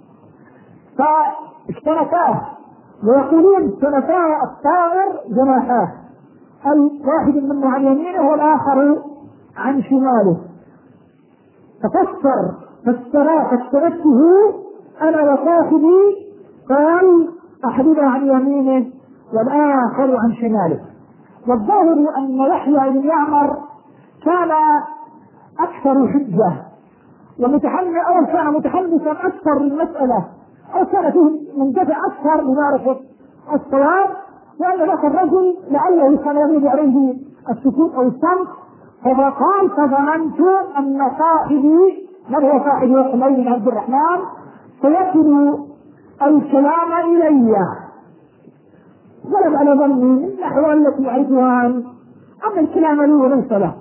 فاكتنفاه، ويقولون اكتنفاه الطائر جناحاه، الواحد منه عن يمينه والآخر عن شماله. ففسر فسر فاكتنفته أنا وصاحبي قال أحدنا عن يمينه والآخر عن شماله. والظاهر أن يحيى بن يعمر كان أكثر حجة ومتحمس، أو كان متحمسا أكثر للمسألة، أو كان فيه منتفع أكثر لمعرفة الصواب، وأن ذاك الرجل لعله كان يغيب عليه السكوت أو الصمت، فقال فظننت أن صاحبي من هو صاحبي حميد بن عبد الرحمن سيكل الكلام إلي، غلب على ظني من الأحوال التي أعرفها أما الكلام لي وليس له.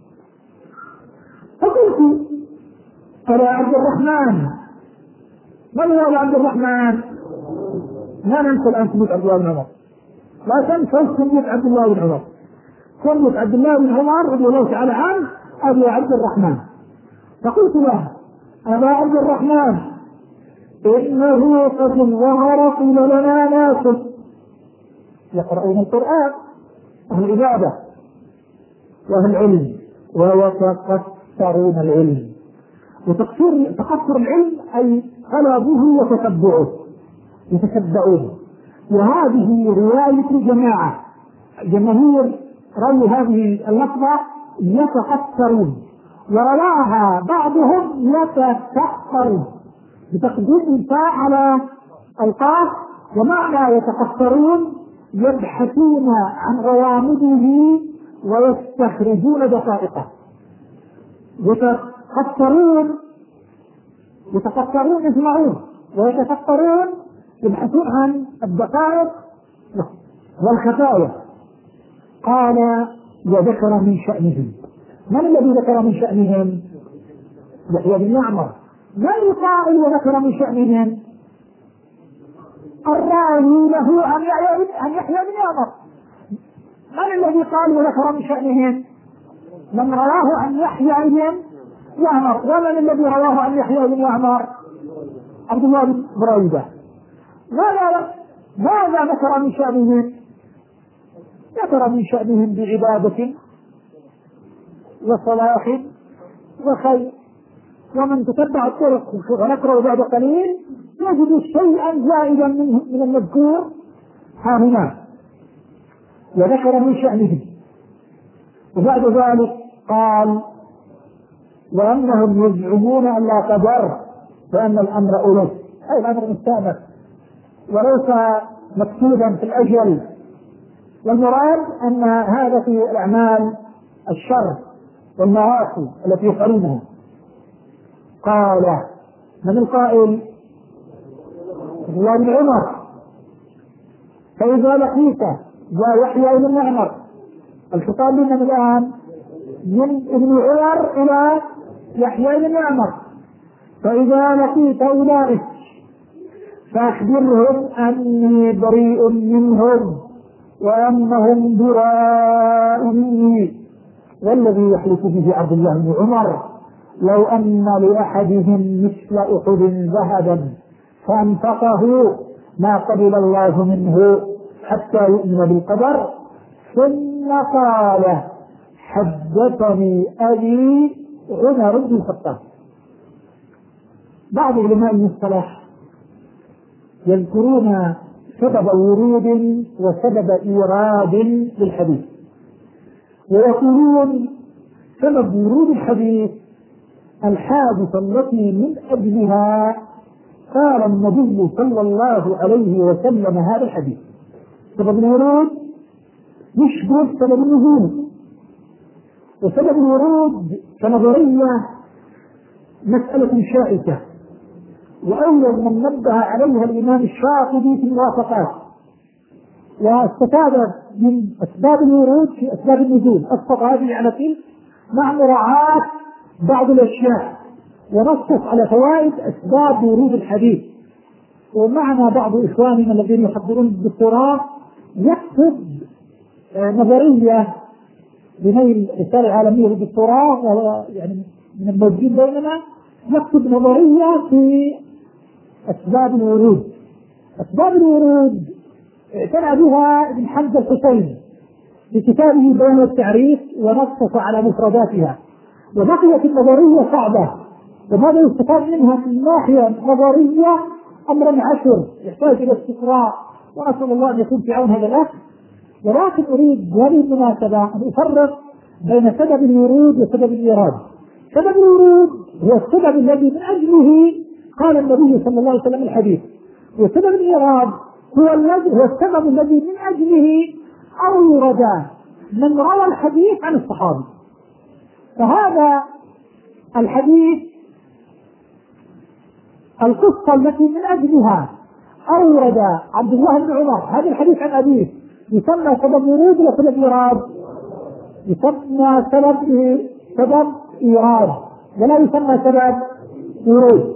فقلت يا عبد الرحمن، من هو عبد الرحمن؟ لا ننسى الآن سميت عبد الله بن عمر، لا تنسى سميت عبد الله بن عمر، سميت عبد الله بن عمر رضي الله تعالى عنه أبي عبد الرحمن. فقلت له أبا عبد الرحمن إنه قد ظهر قيل لنا ناس يقرؤون القرآن أهل العبادة وأهل العلم ويتقصرون العلم. وتقصير تقصر العلم أي طلبه وتتبعه يتتبعون. وهذه رواية الجماعة جماهير رووا هذه اللفظة يتقصرون، ورواها بعضهم يتفكرون بتقديم الفاء على القاف، ومعنى يتفكرون يبحثون عن غوامضه ويستخرجون دقائقه. يتفكرون يتفكرون يسمعون ويتفكرون يبحثون عن الدقائق والخفايا. قال وذكر من شأنهم. من الذي ذكر من شأنهم؟ يحيى بن يعمر. من القائل وذكر من شأنهم؟ الراوي له عن يحيى بن يعمر. من الذي قال وذكر من شأنهم؟ من رواه عن يحيى بن يعمر. ومن الذي رواه عن يحيى بن يعمر؟ عبد الله بن بريدة. ماذا ماذا ذكر من شأنهم؟ ذكر من شأنهم بعبادة وصلاح وخير. ومن تتبع الطرق ونقرأ بعد قليل يجد شيئا زائدا منه من المذكور ها هنا. وذكر من شأنهم. وبعد ذلك قال وأنهم يزعمون أن لا قدر وأن الأمر أولوث، أي الأمر مستأنف وليس مكتوبا في الأجل. والمراد أن هذا في الأعمال الشر والمعاصي التي يفعلونها. قال من القائل؟ عبد الله بن عمر. فإذا لقيت جاء يحيى بن يعمر. الخطاب لنا الآن من ابن عمر إلى يحيى بن يعمر. فإذا لقيت أولئك فأخبرهم أني بريء منهم وأنهم براء مني. والذي يحلف به عبد الله بن عمر لو أن لأحدهم مثل أحد ذهبا فأنفقه ما قبل الله منه حتى يؤمن بالقدر. ثم قال حدثني أبي عمر بن الخطاب. بعض علماء المصطلح يذكرون سبب ورود وسبب إيراد للحديث، ويقولون سبب ورود الحديث الحادثة التي من أجلها قال النبي صلى الله عليه وسلم هذا الحديث. سبب الورود يشبه سبب النزول. وسبب الورود كنظرية مسألة شائكة، وأول من نبه عليها الإمام الشاطبي في الموافقات، واستفاد من أسباب الورود في أسباب النزول. أسقط هذه على تلك مع مراعاة بعض الأشياء، ونصف على فوائد أسباب ورود الحديث. ومعنا بعض إخواننا الذين يحضرون الدكتوراه يكتب نظرية بنيل رسالة عالمية للدكتوراه، وهو يعني من الموجودين بيننا، يكتب نظرية في أسباب الورود. أسباب الورود اعتنى بها ابن حمزة الحسين في كتابه بيان التعريف ونصف على مفرداتها. وبقيت النظرية صعبة، وماذا يستفاد منها من ناحية نظرية أمر عشر يحتاج إلى استقراء، ونسأل الله أن يكون في عون هذا الأخ. ولكن أريد بهذه المناسبة أن أفرق بين سبب الورود وسبب الإيراد. سبب الورود هو السبب الذي من أجله قال النبي صلى الله عليه وسلم الحديث، وسبب الإيراد هو الذي هو السبب الذي من أجله أورد من روى الحديث عن الصحابي. فهذا الحديث القصة التي من أجلها أورد عبد الله بن عمر هذا الحديث عن أبيه يسمى سبب ورود ولا سبب إيراد؟ يسمى سبب سبب إيراد ولا يسمى سبب ورود.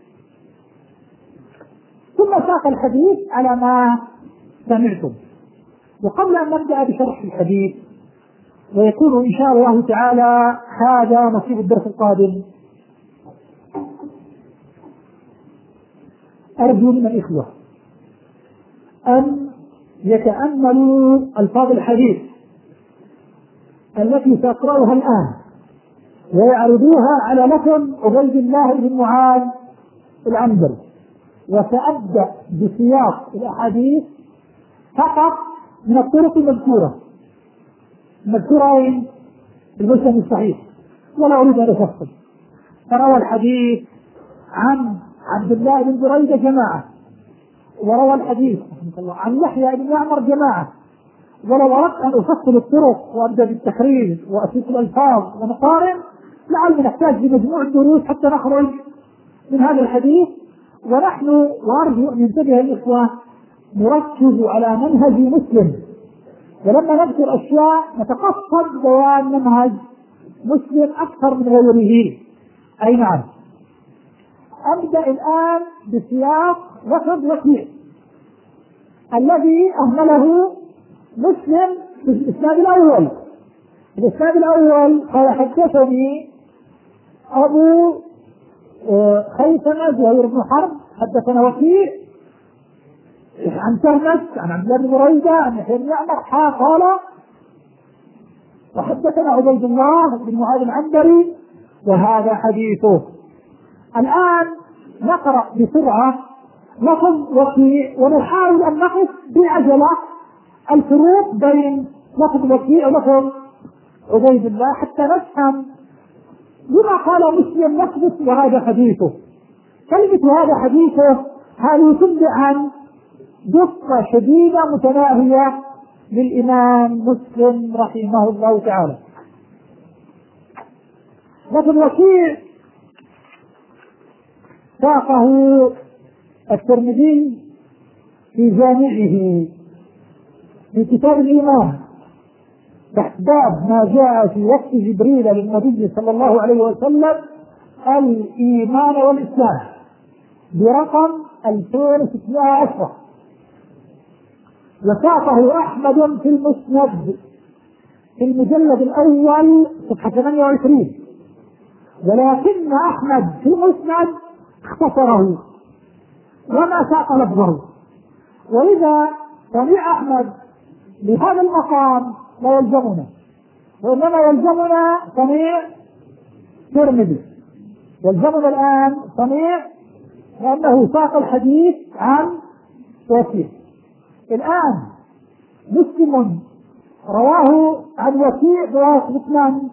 ثم ساق الحديث على ما سمعتم. وقبل أن نبدأ بشرح الحديث، ويكون إن شاء الله تعالى هذا نصيب الدرس القادم، أرجو من الإخوة أن يتأملوا ألفاظ الحديث التي سأقرأها الآن ويعرضوها على لفظ عبيد الله بن معاذ العنبري، وسأبدأ بسياق الأحاديث فقط من الطرق المذكورة المذكورة في المسلم الصحيح، ولا أريد أن أفصل. فروى الحديث عن عبد الله بن بريدة جماعة، وروى الحديث عن يحيى بن يعمر جماعة. ولو أردت أن أفصل الطرق وأبدأ بالتخريج وأسيق الألفاظ ونقارن لعل نحتاج لمجموع الدروس حتى نخرج من هذا الحديث. ونحن وأرجو أن ينتبه الإخوة نركز على منهج مسلم، ولما نذكر أشياء نتقصد بيان منهج مسلم أكثر من غيره. أي نعم. أبدأ الآن بسياق لفظ وكيع الذي أهمله مسلم في الإسناد الأول. الإسناد الأول قال حدثني أبو خيثمة زهير بن حرب حدثنا وكيع عن تهمس عن عبد الله بن بريدة عن يحيى بن يعمر قال وحدثنا عبيد الله بن معاذ العنبري وهذا حديثه. الآن نقرأ بسرعة لفظ وكيع ونحاول أن نقف بعجلة الفروق بين لفظ وكيع ولفظ عبيد الله حتى نفهم لما قال مسلم نثبت وهذا حديثه. كلمة هذا حديثه هذه تنبئ عن دقة شديدة متناهية للإمام مسلم رحمه الله تعالى. لفظ وكيع ساقه الترمذي في جامعه في كتاب الإيمان تحت باب ما جاء في وصف جبريل للنبي صلى الله عليه وسلم الإيمان والإسلام برقم ألفين وستمائة وعشرة. وساقه أحمد في المسند في المجلد الأول صفحة ثمانية وعشرين، ولكن أحمد في المسند اختصره وما ساق لفظه. وإذا سمع أحمد بهذا المقام لا يلزمنا، وإنما يلزمنا سميع ترمذي، يلزمنا الآن سميع لأنه ساق الحديث عن وكيع. الآن مسلم رواه عن وكيع بواسطة من؟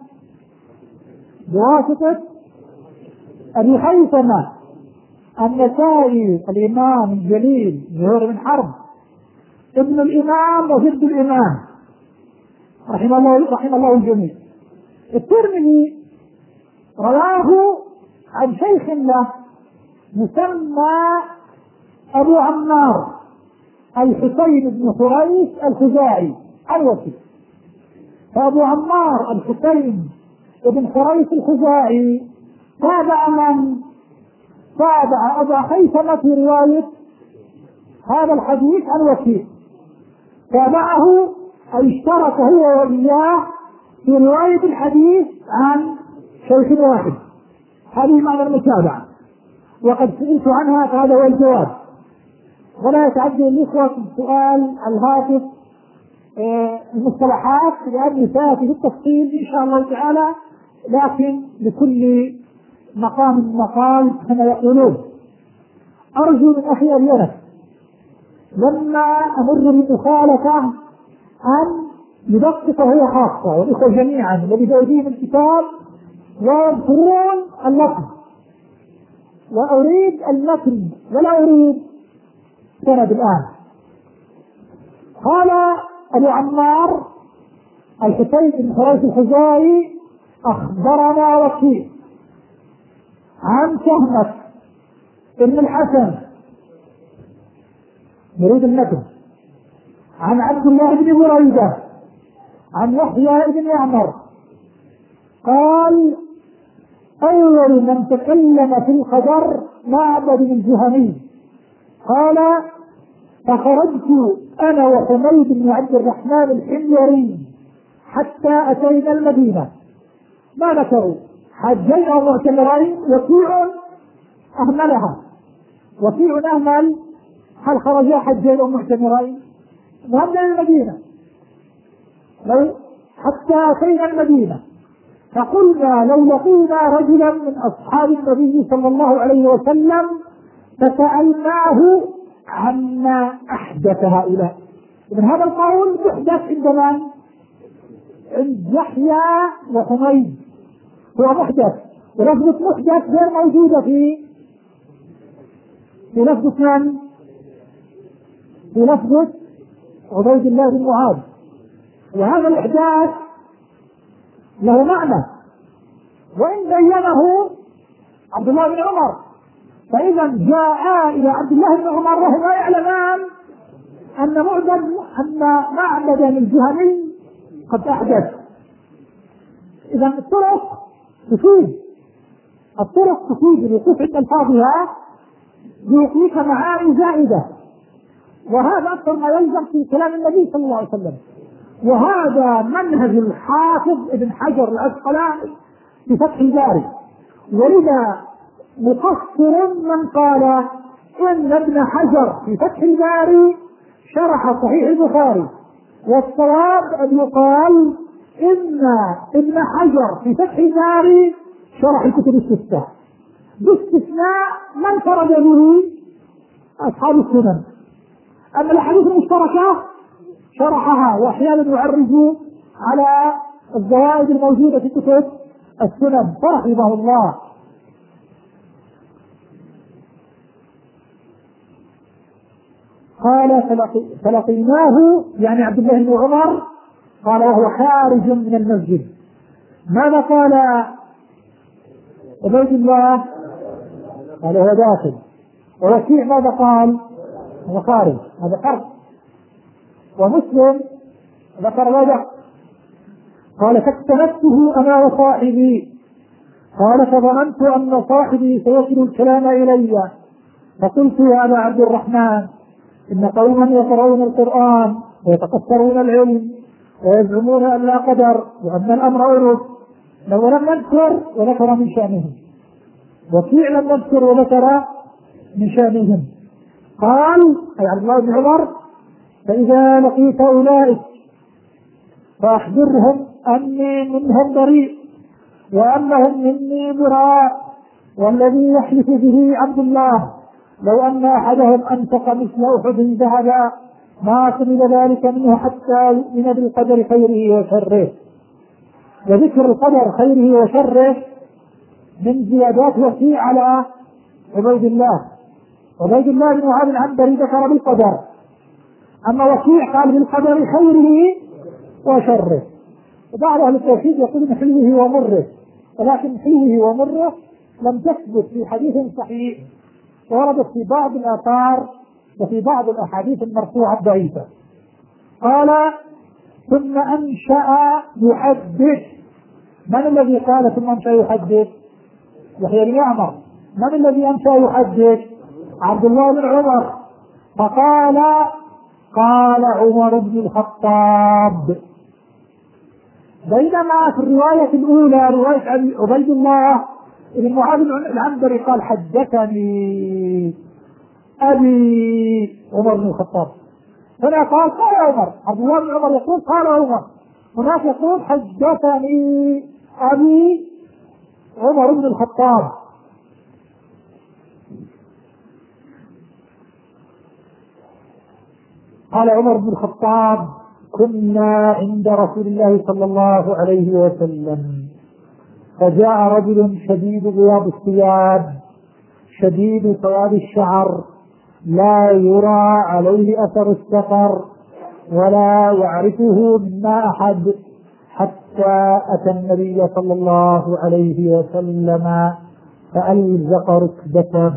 بواسطة أبي خيثمة النسائي الإمام الجليل زهير بن حرب ابن الإمام وجد الإمام رحمه الله رحمه الله الجميع. الترمذي رواه عن شيخ له مسمى أبو عمار الحسين بن حريث الخزاعي الوكيل. فأبو عمار الحسين بن حريث الخزاعي تابع من؟ تابع أبا خيثمة في رواية هذا الحديث عن وكيع، تابعه أي اشترك هو وإياه في رواية الحديث عن شيخ واحد. هذه معنى المتابعة، وقد سئلت عنها فهذا هو الجواب. ولا يتعدى الإخوة السؤال الهاتف المصطلحات لأني سآتي بالتفصيل إن شاء الله تعالى، لكن لكل مقام مقال كما يقولون. أرجو من أخي اليونس لما أمر بالمخالفة أن يدقق هي خاصة والإخوة جميعا الذي بأيديهم الكتاب ويذكرون اللفظ، وأريد المتن ولا أريد سند الآن. قال أبو عمار الحسين بن حريث الخزاعي أخبرنا وكيع عن تهمة ابن الحسن نريد المتن عن عبد الله بن بريدة عن يحيى بن يعمر قال أول من تكلم في القدر معبد الجهني قال فخرجت أنا وحميد بن عبد الرحمن الحميري حتى أتينا المدينة. ما ذكروا حجين أو معتمرين، وكيع أهملها. وكيع أهمل هل خرجا حجين أو معتمرين؟ وهمنا المدينة لو حتى أتينا المدينة فقلنا لو لقينا رجلا من أصحاب النبي صلى الله عليه وسلم فسألناه عما أحدث هؤلاء. من هذا القول محدث عند من؟ عند يحيى وحميد، هو محدث، ولفظة محدث غير موجودة في في لفظة من؟ في لفظة عبيد الله بن معاذ. وهذا الإحداث له معنى وإن بينه عبد الله بن عمر، فإذا جاء إلى عبد الله بن عمر وهما يعلمان أن معبد أن معبدا الجهني قد أحدث. إذا الطرق تفيد، الطرق تفيد الوقوف عند ألفاظها يعطيك معاني زائدة، وهذا أكثر ما يلزم في كلام النبي صلى الله عليه وسلم. وهذا منهج الحافظ ابن حجر العسقلاني في فتح الباري. ولذا مقصر من قال إن ابن حجر في فتح الباري شرح صحيح البخاري، والصواب أن يقال إن ابن حجر في فتح الباري شرح الكتب الستة باستثناء من فرد به أصحاب السنن. أما الأحاديث المشتركة شرحها وأحيانا يعرج على الزوائد الموجودة في كتب السنن فرحمه الله. قال فلقيناه يعني عبد الله بن عمر قال وهو خارج من المسجد. ماذا قال عبيد الله؟ قال هو داخل. ووكيع ماذا قال؟ هو خارج. هذا فرق. ومسلم ذكر ماذا؟ قال فاكتنفته انا وصاحبي، قال فظننت ان صاحبي سيصل الكلام الي فقلت يا ابا عبد الرحمن ان قوما يقرؤون القران ويتقصرون العلم ويزعمون ان لا قدر وان الامر عرف. لو لم نذكر وذكر من شانهم، وكيع لم نذكر وذكر من شانهم. قال اي عبد الله بن عمر فاذا لقيت اولئك فاخبرهم اني منهم بريء وانهم مني براء، والذي يحلف به عبد الله لو ان احدهم انفق مثل احد ذهبا ما قبل ذلك منه حتى يؤمن بالقدر خيره وشره. وذكر القدر خيره وشره من زيادات وكيع على عبيد الله. عبيد الله بن معاذ العنبري ذكر بالقدر، اما وكيع قال بالقدر خيره وشره. وبعض اهل التوحيد يقولون حلوه ومره، ولكن حلوه ومره لم تثبت في حديث صحيح، وردت في بعض الاثار وفي بعض الاحاديث المرفوعه الضعيفه. قال ثم انشا يحدث. من الذي قال ثم انشا يحدث؟ يحيى بن يعمر. من الذي انشا يحدث؟ عبد الله بن عمر. فقال قال عمر بن الخطاب. بينما في الروايه الاولى روايه عبيد الله بن معاذ العنبري قال حدثني ابي عمر بن الخطاب. هنا قال قال عمر. عبد الله بن عمر يقول قال عمر، هناك يقول حدثني ابي عمر بن الخطاب. قال عمر بن الخطاب كنا عند رسول الله صلى الله عليه وسلم فجاء رجل شديد بياض الثياب شديد سواد الشعر لا يرى عليه اثر السفر ولا يعرفه منا احد، حتى اتى النبي صلى الله عليه وسلم فألزق ركبته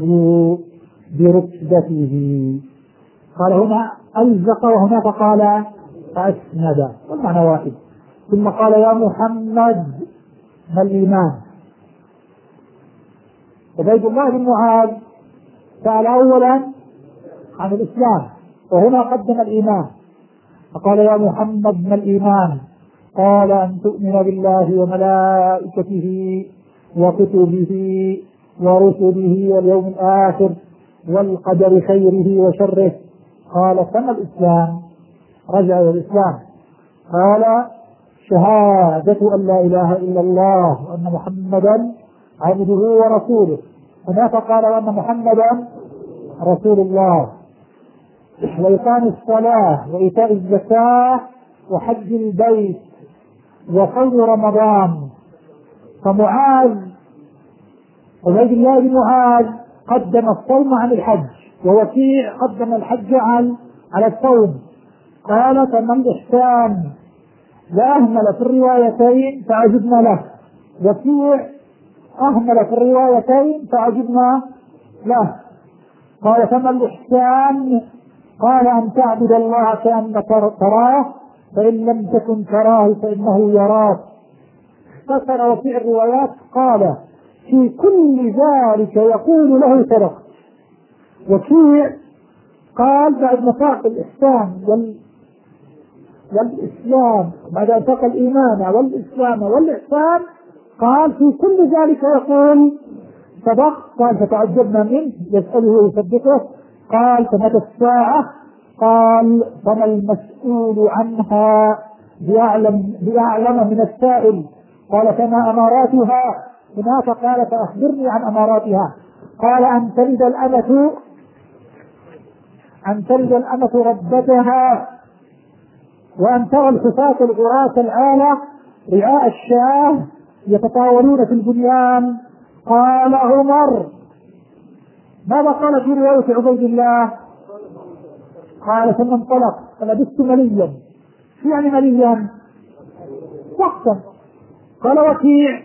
بركبته. قال هنا ألزق وهناك قال فأسند، والمعنى واحد. ثم قال يا محمد ما الإيمان؟ عبيد الله بن معاذ سأل أولا عن الإسلام وهنا قدم الإيمان، فقال يا محمد ما الإيمان؟ قال أن تؤمن بالله وملائكته وكتبه ورسله واليوم الآخر والقدر خيره وشره. قال فما الإسلام؟ رجع إلى الإسلام. قال شهادة أن لا إله إلا الله وأن محمدا عبده ورسوله. هناك قال وأن محمدا رسول الله، وإقام الصلاة وإيتاء الزكاة وحج البيت وصوم رمضان. فمعاذ عبيد الله بن معاذ قدم الصوم عن الحج، ووكيع قدم الحج عن على الصوم. قال فما الإحسان؟ لا أهمل في الروايتين فعجبنا له. وكيع أهمل في الروايتين فعجبنا له. قال فما الإحسان؟ قال أن تعبد الله كأنك تراه فإن لم تكن تراه فإنه يراك. فسر وكيع الروايات قال في كل ذلك يقول له صدق. وكيع قال بعد نطاق الإحسان وال... والإسلام، بعد أن نطاق الإيمان والإسلام والإحسان، قال في كل ذلك يقول صدق. قال فتعجبنا منه يسأله ويصدقه. قال فمتى الساعة؟ قال فما المسؤول عنها بأعلم, بأعلم من السائل. قال فما أماراتها؟ هناك قال فأخبرني عن أماراتها. قال أن تلد الأمة أن تلد الأمة ربتها، وأن ترى الحفاة العراة العالة رعاء الشاه يتطاولون في البنيان. قال عمر ماذا قال في رواية عبيد الله؟ قال ثم انطلق فلبثت مليا. شو يعني مليا؟ وقتا. قال وكيع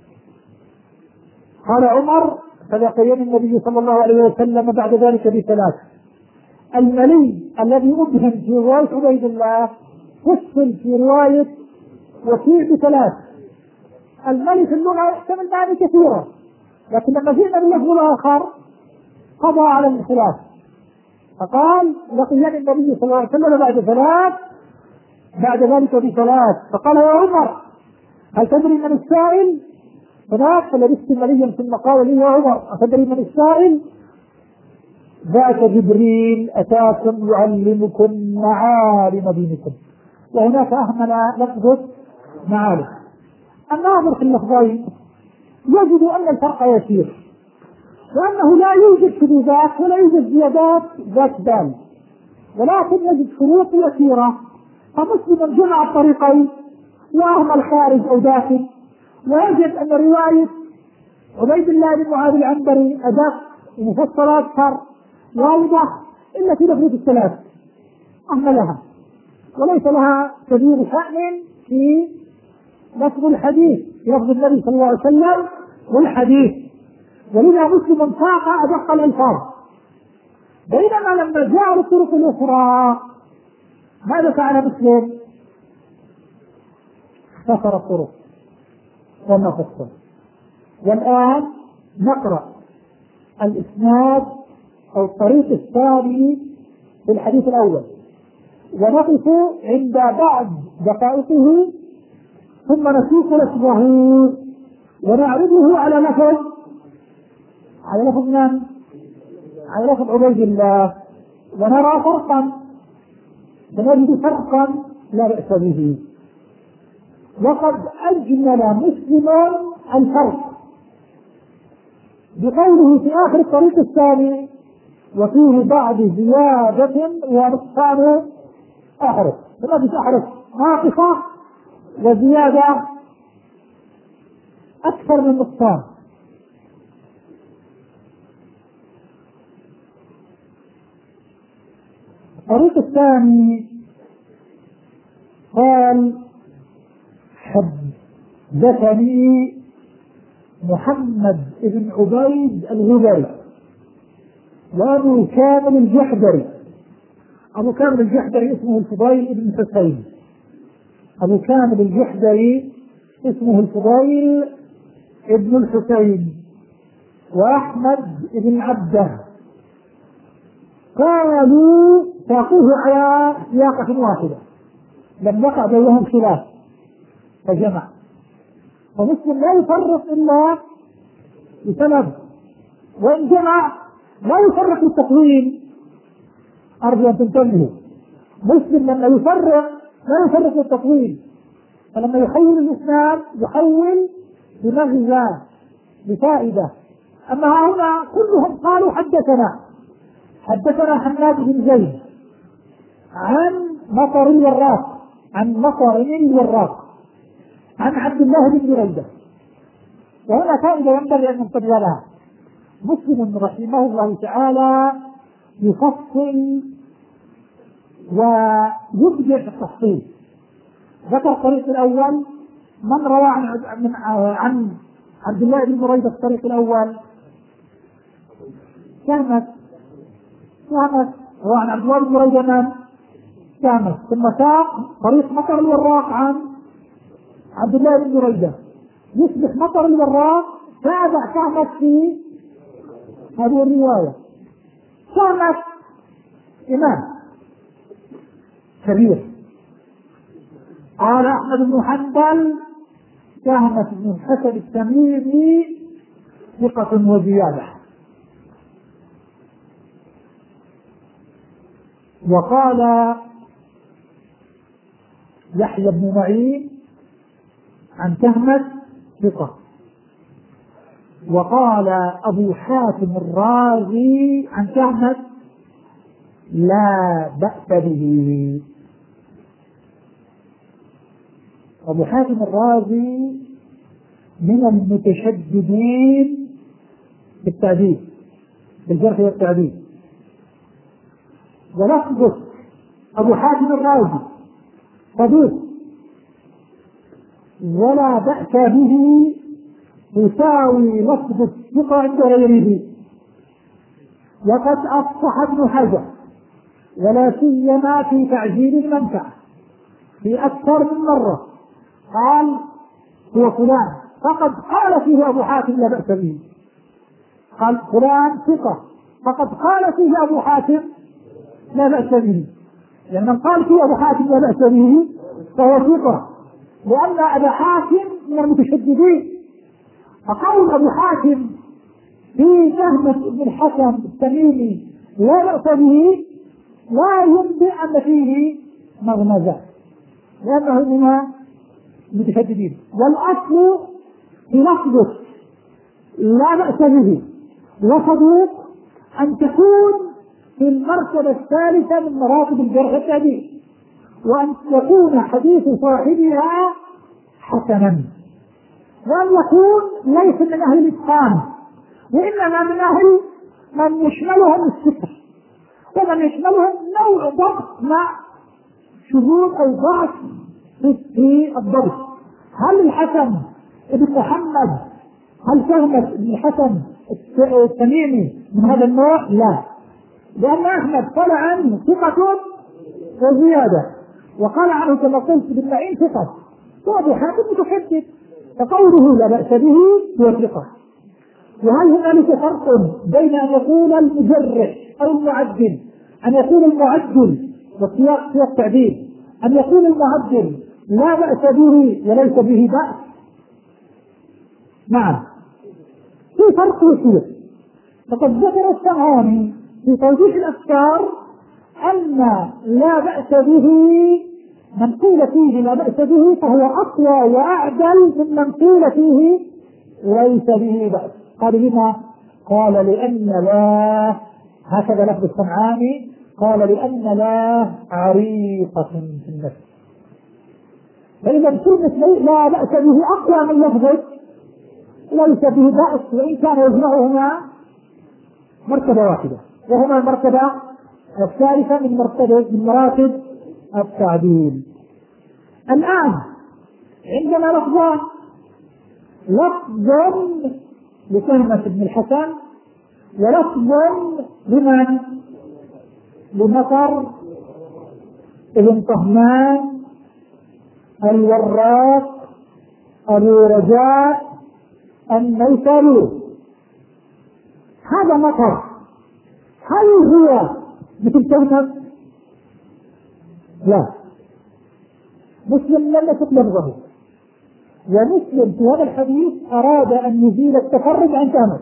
قال عمر فلقيني النبي صلى الله عليه وسلم بعد ذلك بثلاث. الملي الذي أبهم في رواية عبيد الله فصل في رواية وكيع بثلاث. الملي في اللغة يحتمل معاني كثيرة، لكن لما جئنا باللفظ الآخر قضى على الخلاف. فقال لقيني النبي صلى الله عليه وسلم بعد ثلاث بعد ذلك بثلاث. فقال يا عمر هل تدري من السائل؟ هناك فلبثت مليا ثم قال لي يا عمر أتدري من السائل؟ ذاك جبريل أتاكم يعلمكم معالم دينكم. وهناك أهمل لفظة معالم. الناظر في اللفظين يجد أن الفرق يسير، وأنه لا يوجد شذوذات ولا يوجد زيادات ذات بال، ولكن يجد شروط يسيرة. فمسلم جمع الطريقين وأهمل خارج أو داخل، ويجد أن رواية عبيد الله بن معاذ العنبري أدق ومفصلات أكثر واضح إلا في لفظة الثلاث أهملها، وليس لها كبير شأن في لفظ الحديث لفظ النبي صلى الله عليه وسلم والحديث. ولذا مسلم ساق أدق الألفاظ. بينما لما جاء الطرق الأخرى ماذا فعل مسلم؟ اختصر الطرق وما فصل. والآن نقرأ الإسناد أو الطريق الثاني في الحديث الأول، ونقف عند بعض دقائقه ثم نسوق لفظه ونعرضه على لفظ على لفظ من؟ على لفظ عبيد الله، ونرى فرقا ونجد فرقا لا بأس به. وقد أجمل مسلم الفرق بقوله في آخر الطريق الثاني وفيه بعض زيادة ونقصان أحرف. فما أحرف ناقصة وزيادة أكثر من نقصان. الطريق الثاني قال حدثني محمد بن عبيد الغبري وأبو كامل الجحدري. أبو كامل الجحدري اسمه الفضيل بن حسين. أبو كامل الجحدري اسمه الفضيل بن الحسين وأحمد بن عبده. قالوا ساقوه على سياقة واحدة لم يقع بينهم خلاف فجمع. فمسلم لا يفرق إلا بسبب، وإن جمع لا يفرق بالتقويم. أرجو أن تنتبهوا، مسلم لما يفرق لا يفرق بالتطويل، فلما يحول الإسناد يحول بمغزى بفائدة. أما هنا كلهم قالوا حدثنا حدثنا حماد بن زيد عن مطر الوراق عن مطر الوراق عن عبد الله بن بريدة. وهنا فائدة ينبغي أن ننتبه لها. مسلم رحمه الله تعالى يفصل ويبدع في التفصيل. ذكر الطريق الأول من روى عن عن عبد الله بن بريدة. الطريق الأول كانت كانت روى عن عبد الله بن بريدة من كانت، ثم ساق طريق مطر الوراق عن عبد الله بن بريدة. يصبح مطر الوراق تابع كانت في هذه الرواية. كانت إمام كبير. قال أحمد بن حنبل كانت بن حسن التميمي ثقة وزيادة. وقال يحيى بن معين عن كهمس ثقة. وقال أبو حاتم الرازي عن كهمس لا بأس به. أبو حاتم الرازي من المتشددين بالتعديل بالجرح والتعديل. ولفظ أبو حاتم الرازي صدوق ولا بأس به يساوي لفظ الثقة عند غيره. وقد أفصح ابن حجر ولا سيما في تعجيل المنفعة في أكثر من مرة قال هو فلان فقد قال فيه أبو حاتم لا بأس به. قال فلان ثقة فقد قال فيه أبو حاتم لا بأس به. لأن من قال فيه أبو حاتم لا بأس به فهو ثقة، لأن أبا حاتم من المتشددين. فقول أبو حاتم في كهمة بن الحسن التميمي لا بأس به لا ينبئ أن فيه مغمزة، لأنه من المتشددين. والأصل في لفظه لا بأس به وصدوق أن تكون في المرتبة الثالثة من مراتب الجرح والتعديل، وأن يكون حديث صاحبها حسنا، وأن يكون ليس من أهل الإتقان وإنما من أهل من يشملهم الستر ومن يشملهم نوع ضغط مع شذوذ أو ضعف في الضبط. هل الحسن ابن محمد هل كهمة ابن الحسن التميمي من هذا النوع؟ لا، لأن أحمد قال عنه ثقة وزيادة، وقال عنه كما قلت بالمعين ثقة، وأبو حاتم متشدد، فقوله لا بأس به هو ثقة. وهل هنالك فرق بين أن يقول المجرح أو المعدل أن يقول المعدل والسياق سياق تعديل أن يقول المعدل لا بأس به وليس به بأس؟ نعم، في فرق يسير. فقد ذكر السمعاني في توضيح الأفكار أن لا بأس به من قيل فيه لا بأس به فهو أقوى وأعدل من من قيل فيه ليس به بأس. قال لما؟ قال لأن لا، هكذا لفظ السمعاني، قال لأن لا عريقة في النفس. فإذا كلمة لا بأس به أقوى من لفظه ليس به بأس، وإن كان يجمعهما مرتبة واحدة، وهما المرتبة الثالثة من مرتبة من مراتب التعديل. الآن عندنا لفظان، لفظ لكهمة بن الحسن ولفظ لمن؟ لمطر ابن طهمان الوراق أبو رجاء النيسابوري. هذا مطر، هل هو مثل كهمة؟ لا، مسلم لم يثق لفظه، ومسلم في هذا الحديث أراد أن يزيل التفرد عن كهمة،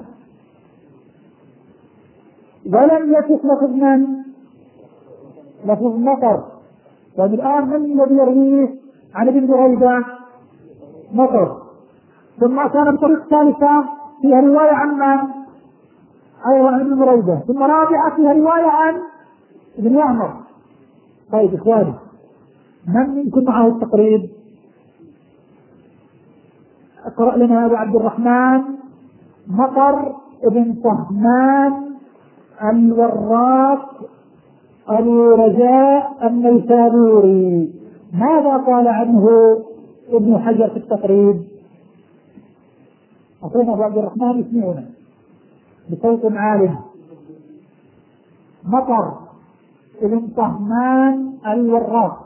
ولم يثق لفظ من؟ لفظ مطر، طيب الآن من الذي يرويه عن ابن بريدة؟ مطر. ثم كان بطريق ثالثة فيها رواية عن من؟ أيضا عن ابن بريدة. ثم رابعة فيها رواية عن ابن يعمر. طيب إخواني، من يكون معه التقريب؟ اقرأ لنا يا أبو عبد الرحمن. مطر ابن طهمان الوراق أبو رجاء النيسابوري، ماذا قال عنه ابن حجر في التقريب؟ أخونا أبو عبد الرحمن يسمعنا بصوت عال. مطر ابن طهمان الوراق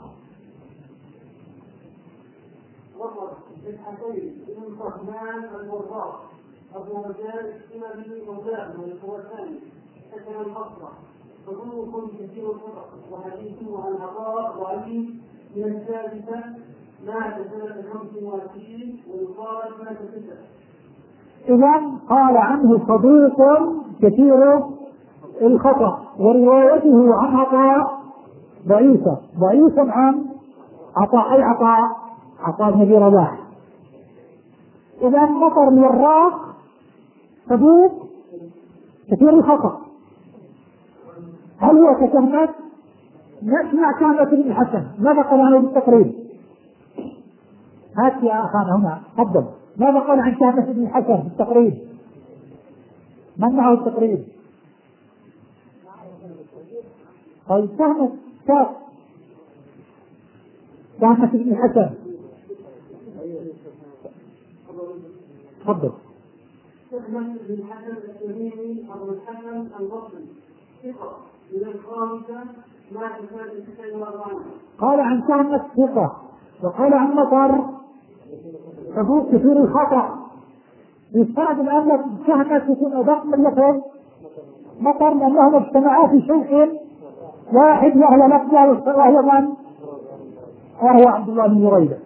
مطر بن حسين بن طهمان الوراق أبو رجاء السلمي مولاه من الخراسان سكن البصرة، صدوق كثير الخطأ وحديثه عن عطاء وعلي من الثالثة مات سنة خمس وعشرين ويقال مات ستة. إذا قال عنه صدوق كثير الخطأ، وروايته عن عطاء ضعيفة. ضعيفا عن عطاء أي عطاء؟ عطاء بن أبي رباح. إذا مطر الوراق صدوق كثير الخطأ. هل هو كشهمة؟ نسمع كهمة بن الحسن ماذا قال عنه بالتقريب؟ هات يا أخانا هنا تفضل، ماذا قال عن كهمة بن الحسن بالتقريب؟ من معه التقريب؟ طيب كهمة كاف كهمة بن الحسن تفضل. كهمة بن الحسن التميمي أبو الحسن البصري ثقة من الخامسة مات سنة ستة وأربعين. قال عن كهمة ثقة، وقال عن مطر صدوق كثير الخطأ. يفترض الآن كهمة تكون أدق من لفظ مطر لأنهم اجتمعا في شيء واحد وهو لفظه وهو من؟ وهو عبد الله بن بريدة.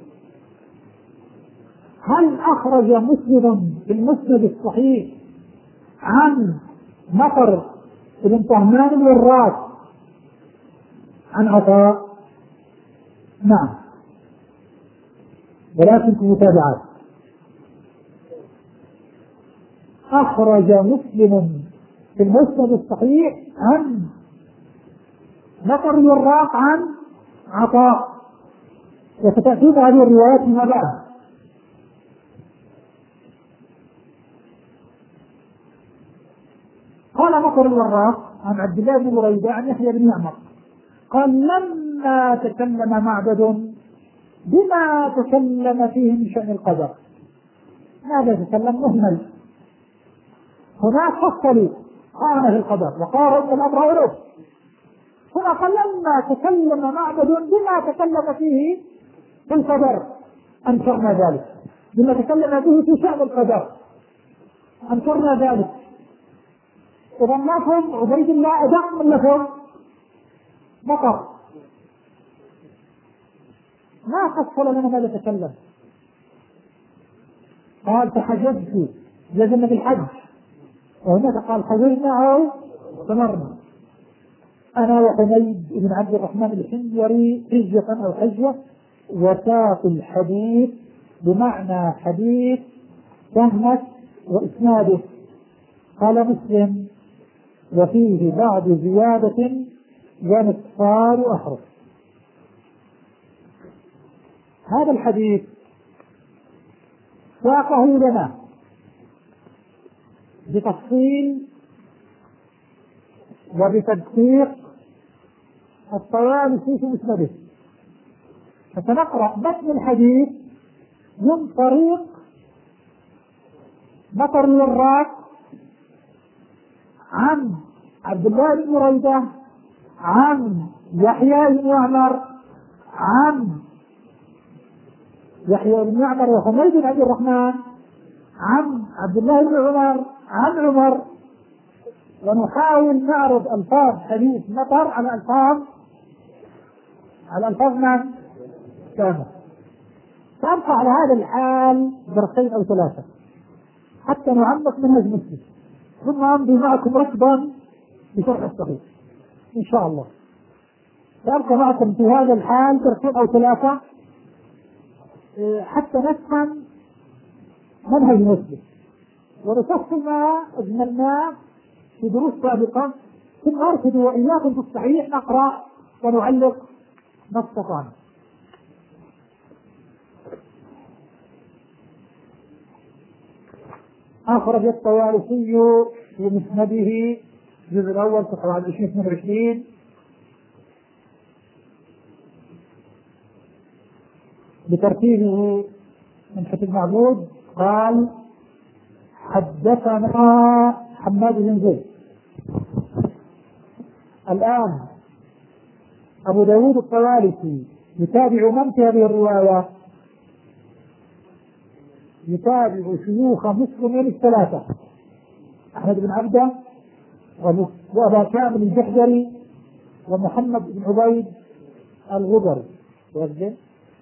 هل أخرج مسلم في المسند الصحيح عن مطر بن طهمان الوراق عن عطاء؟ نعم، ولكن في متابعات. أخرج مسلم في المسند الصحيح عن مطر الوراق عن عطاء، وستأتينا هذه الروايات فيما بعد. قال مطر الوراق عن عبد الله بن بريدة عن يحيى بن يعمر قال لما تكلم معبد بما تكلم فيه من شأن القدر. ماذا تكلم؟ مهمل. هناك فصلوا قال في القدر وقال ان الامر الف. هنا قال لما تكلم معبد بما تكلم فيه في القدر انكرنا ذلك، بما تكلم به في شأن القدر انكرنا ذلك. إذا لفظ عبيد الله أدق من لفظ مطر. ما فصل لنا ماذا تكلم. قال فحججت لازمنا بالحج، وهناك قال حججنا أو استمرنا أنا وحميد بن عبد الرحمن الحميري حجة أو حجة، وساق الحديث بمعنى حديث كهمة وإسناده. قال مسلم وفيه بعض زيادة ونقصان أحرف. هذا الحديث ساقه لنا بتفصيل وبتدقيق الطوالي في مسنده. فسنقرأ متن الحديث من طريق مطر الوراق عن عبد الله بن بريدة عن يحيى بن يعمر عن يحيى بن يعمر وحميد بن عبد الرحمن عن عبد الله بن عمر عن عمر، ونحاول نعرض ألفاظ حديث مطر على ألفاظ على ألفاظ من كان. سأبقى على هذا الحال درسين أو ثلاثة حتى نعمق منهج مسلم، ثم أمضي معكم ركبا بشرح الصحيح إن شاء الله. سأبقى معكم في هذا الحال درسين أو ثلاثة حتى نفهم منهج مسلم ونفصل ما أجملناه في دروس سابقة، ثم أرشد وإياكم في الصحيح نقرأ ونعلق ما استطعنا. أخرج الطيالسي في مسنده الجزء الأول صفحة عشرين اثنين وعشرين بترتيبه من حيث المعبود. قال: حدثنا حماد بن زيد. الآن أبو داود الطيالسي يتابع من في هذه الرواية؟ يتابع شيوخ مسلم الثلاثة: أحمد بن عبده وأبا كامل الجحدري ومحمد بن عبيد الغبري. وزن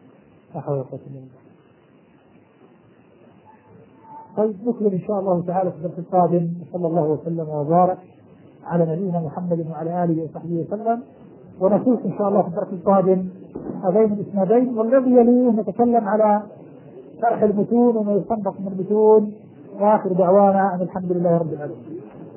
طيب نكمل إن شاء الله تعالى في الدرس القادم. صلى الله وسلم وبارك على نبينا محمد وعلى آله وصحبه وسلم، ونشوف إن شاء الله في الدرس القادم هذين الإسنادين، والذي يليه نتكلم على شرح المتون وما يستنبط من المتون، وآخر دعوانا أن الحمد لله رب العالمين.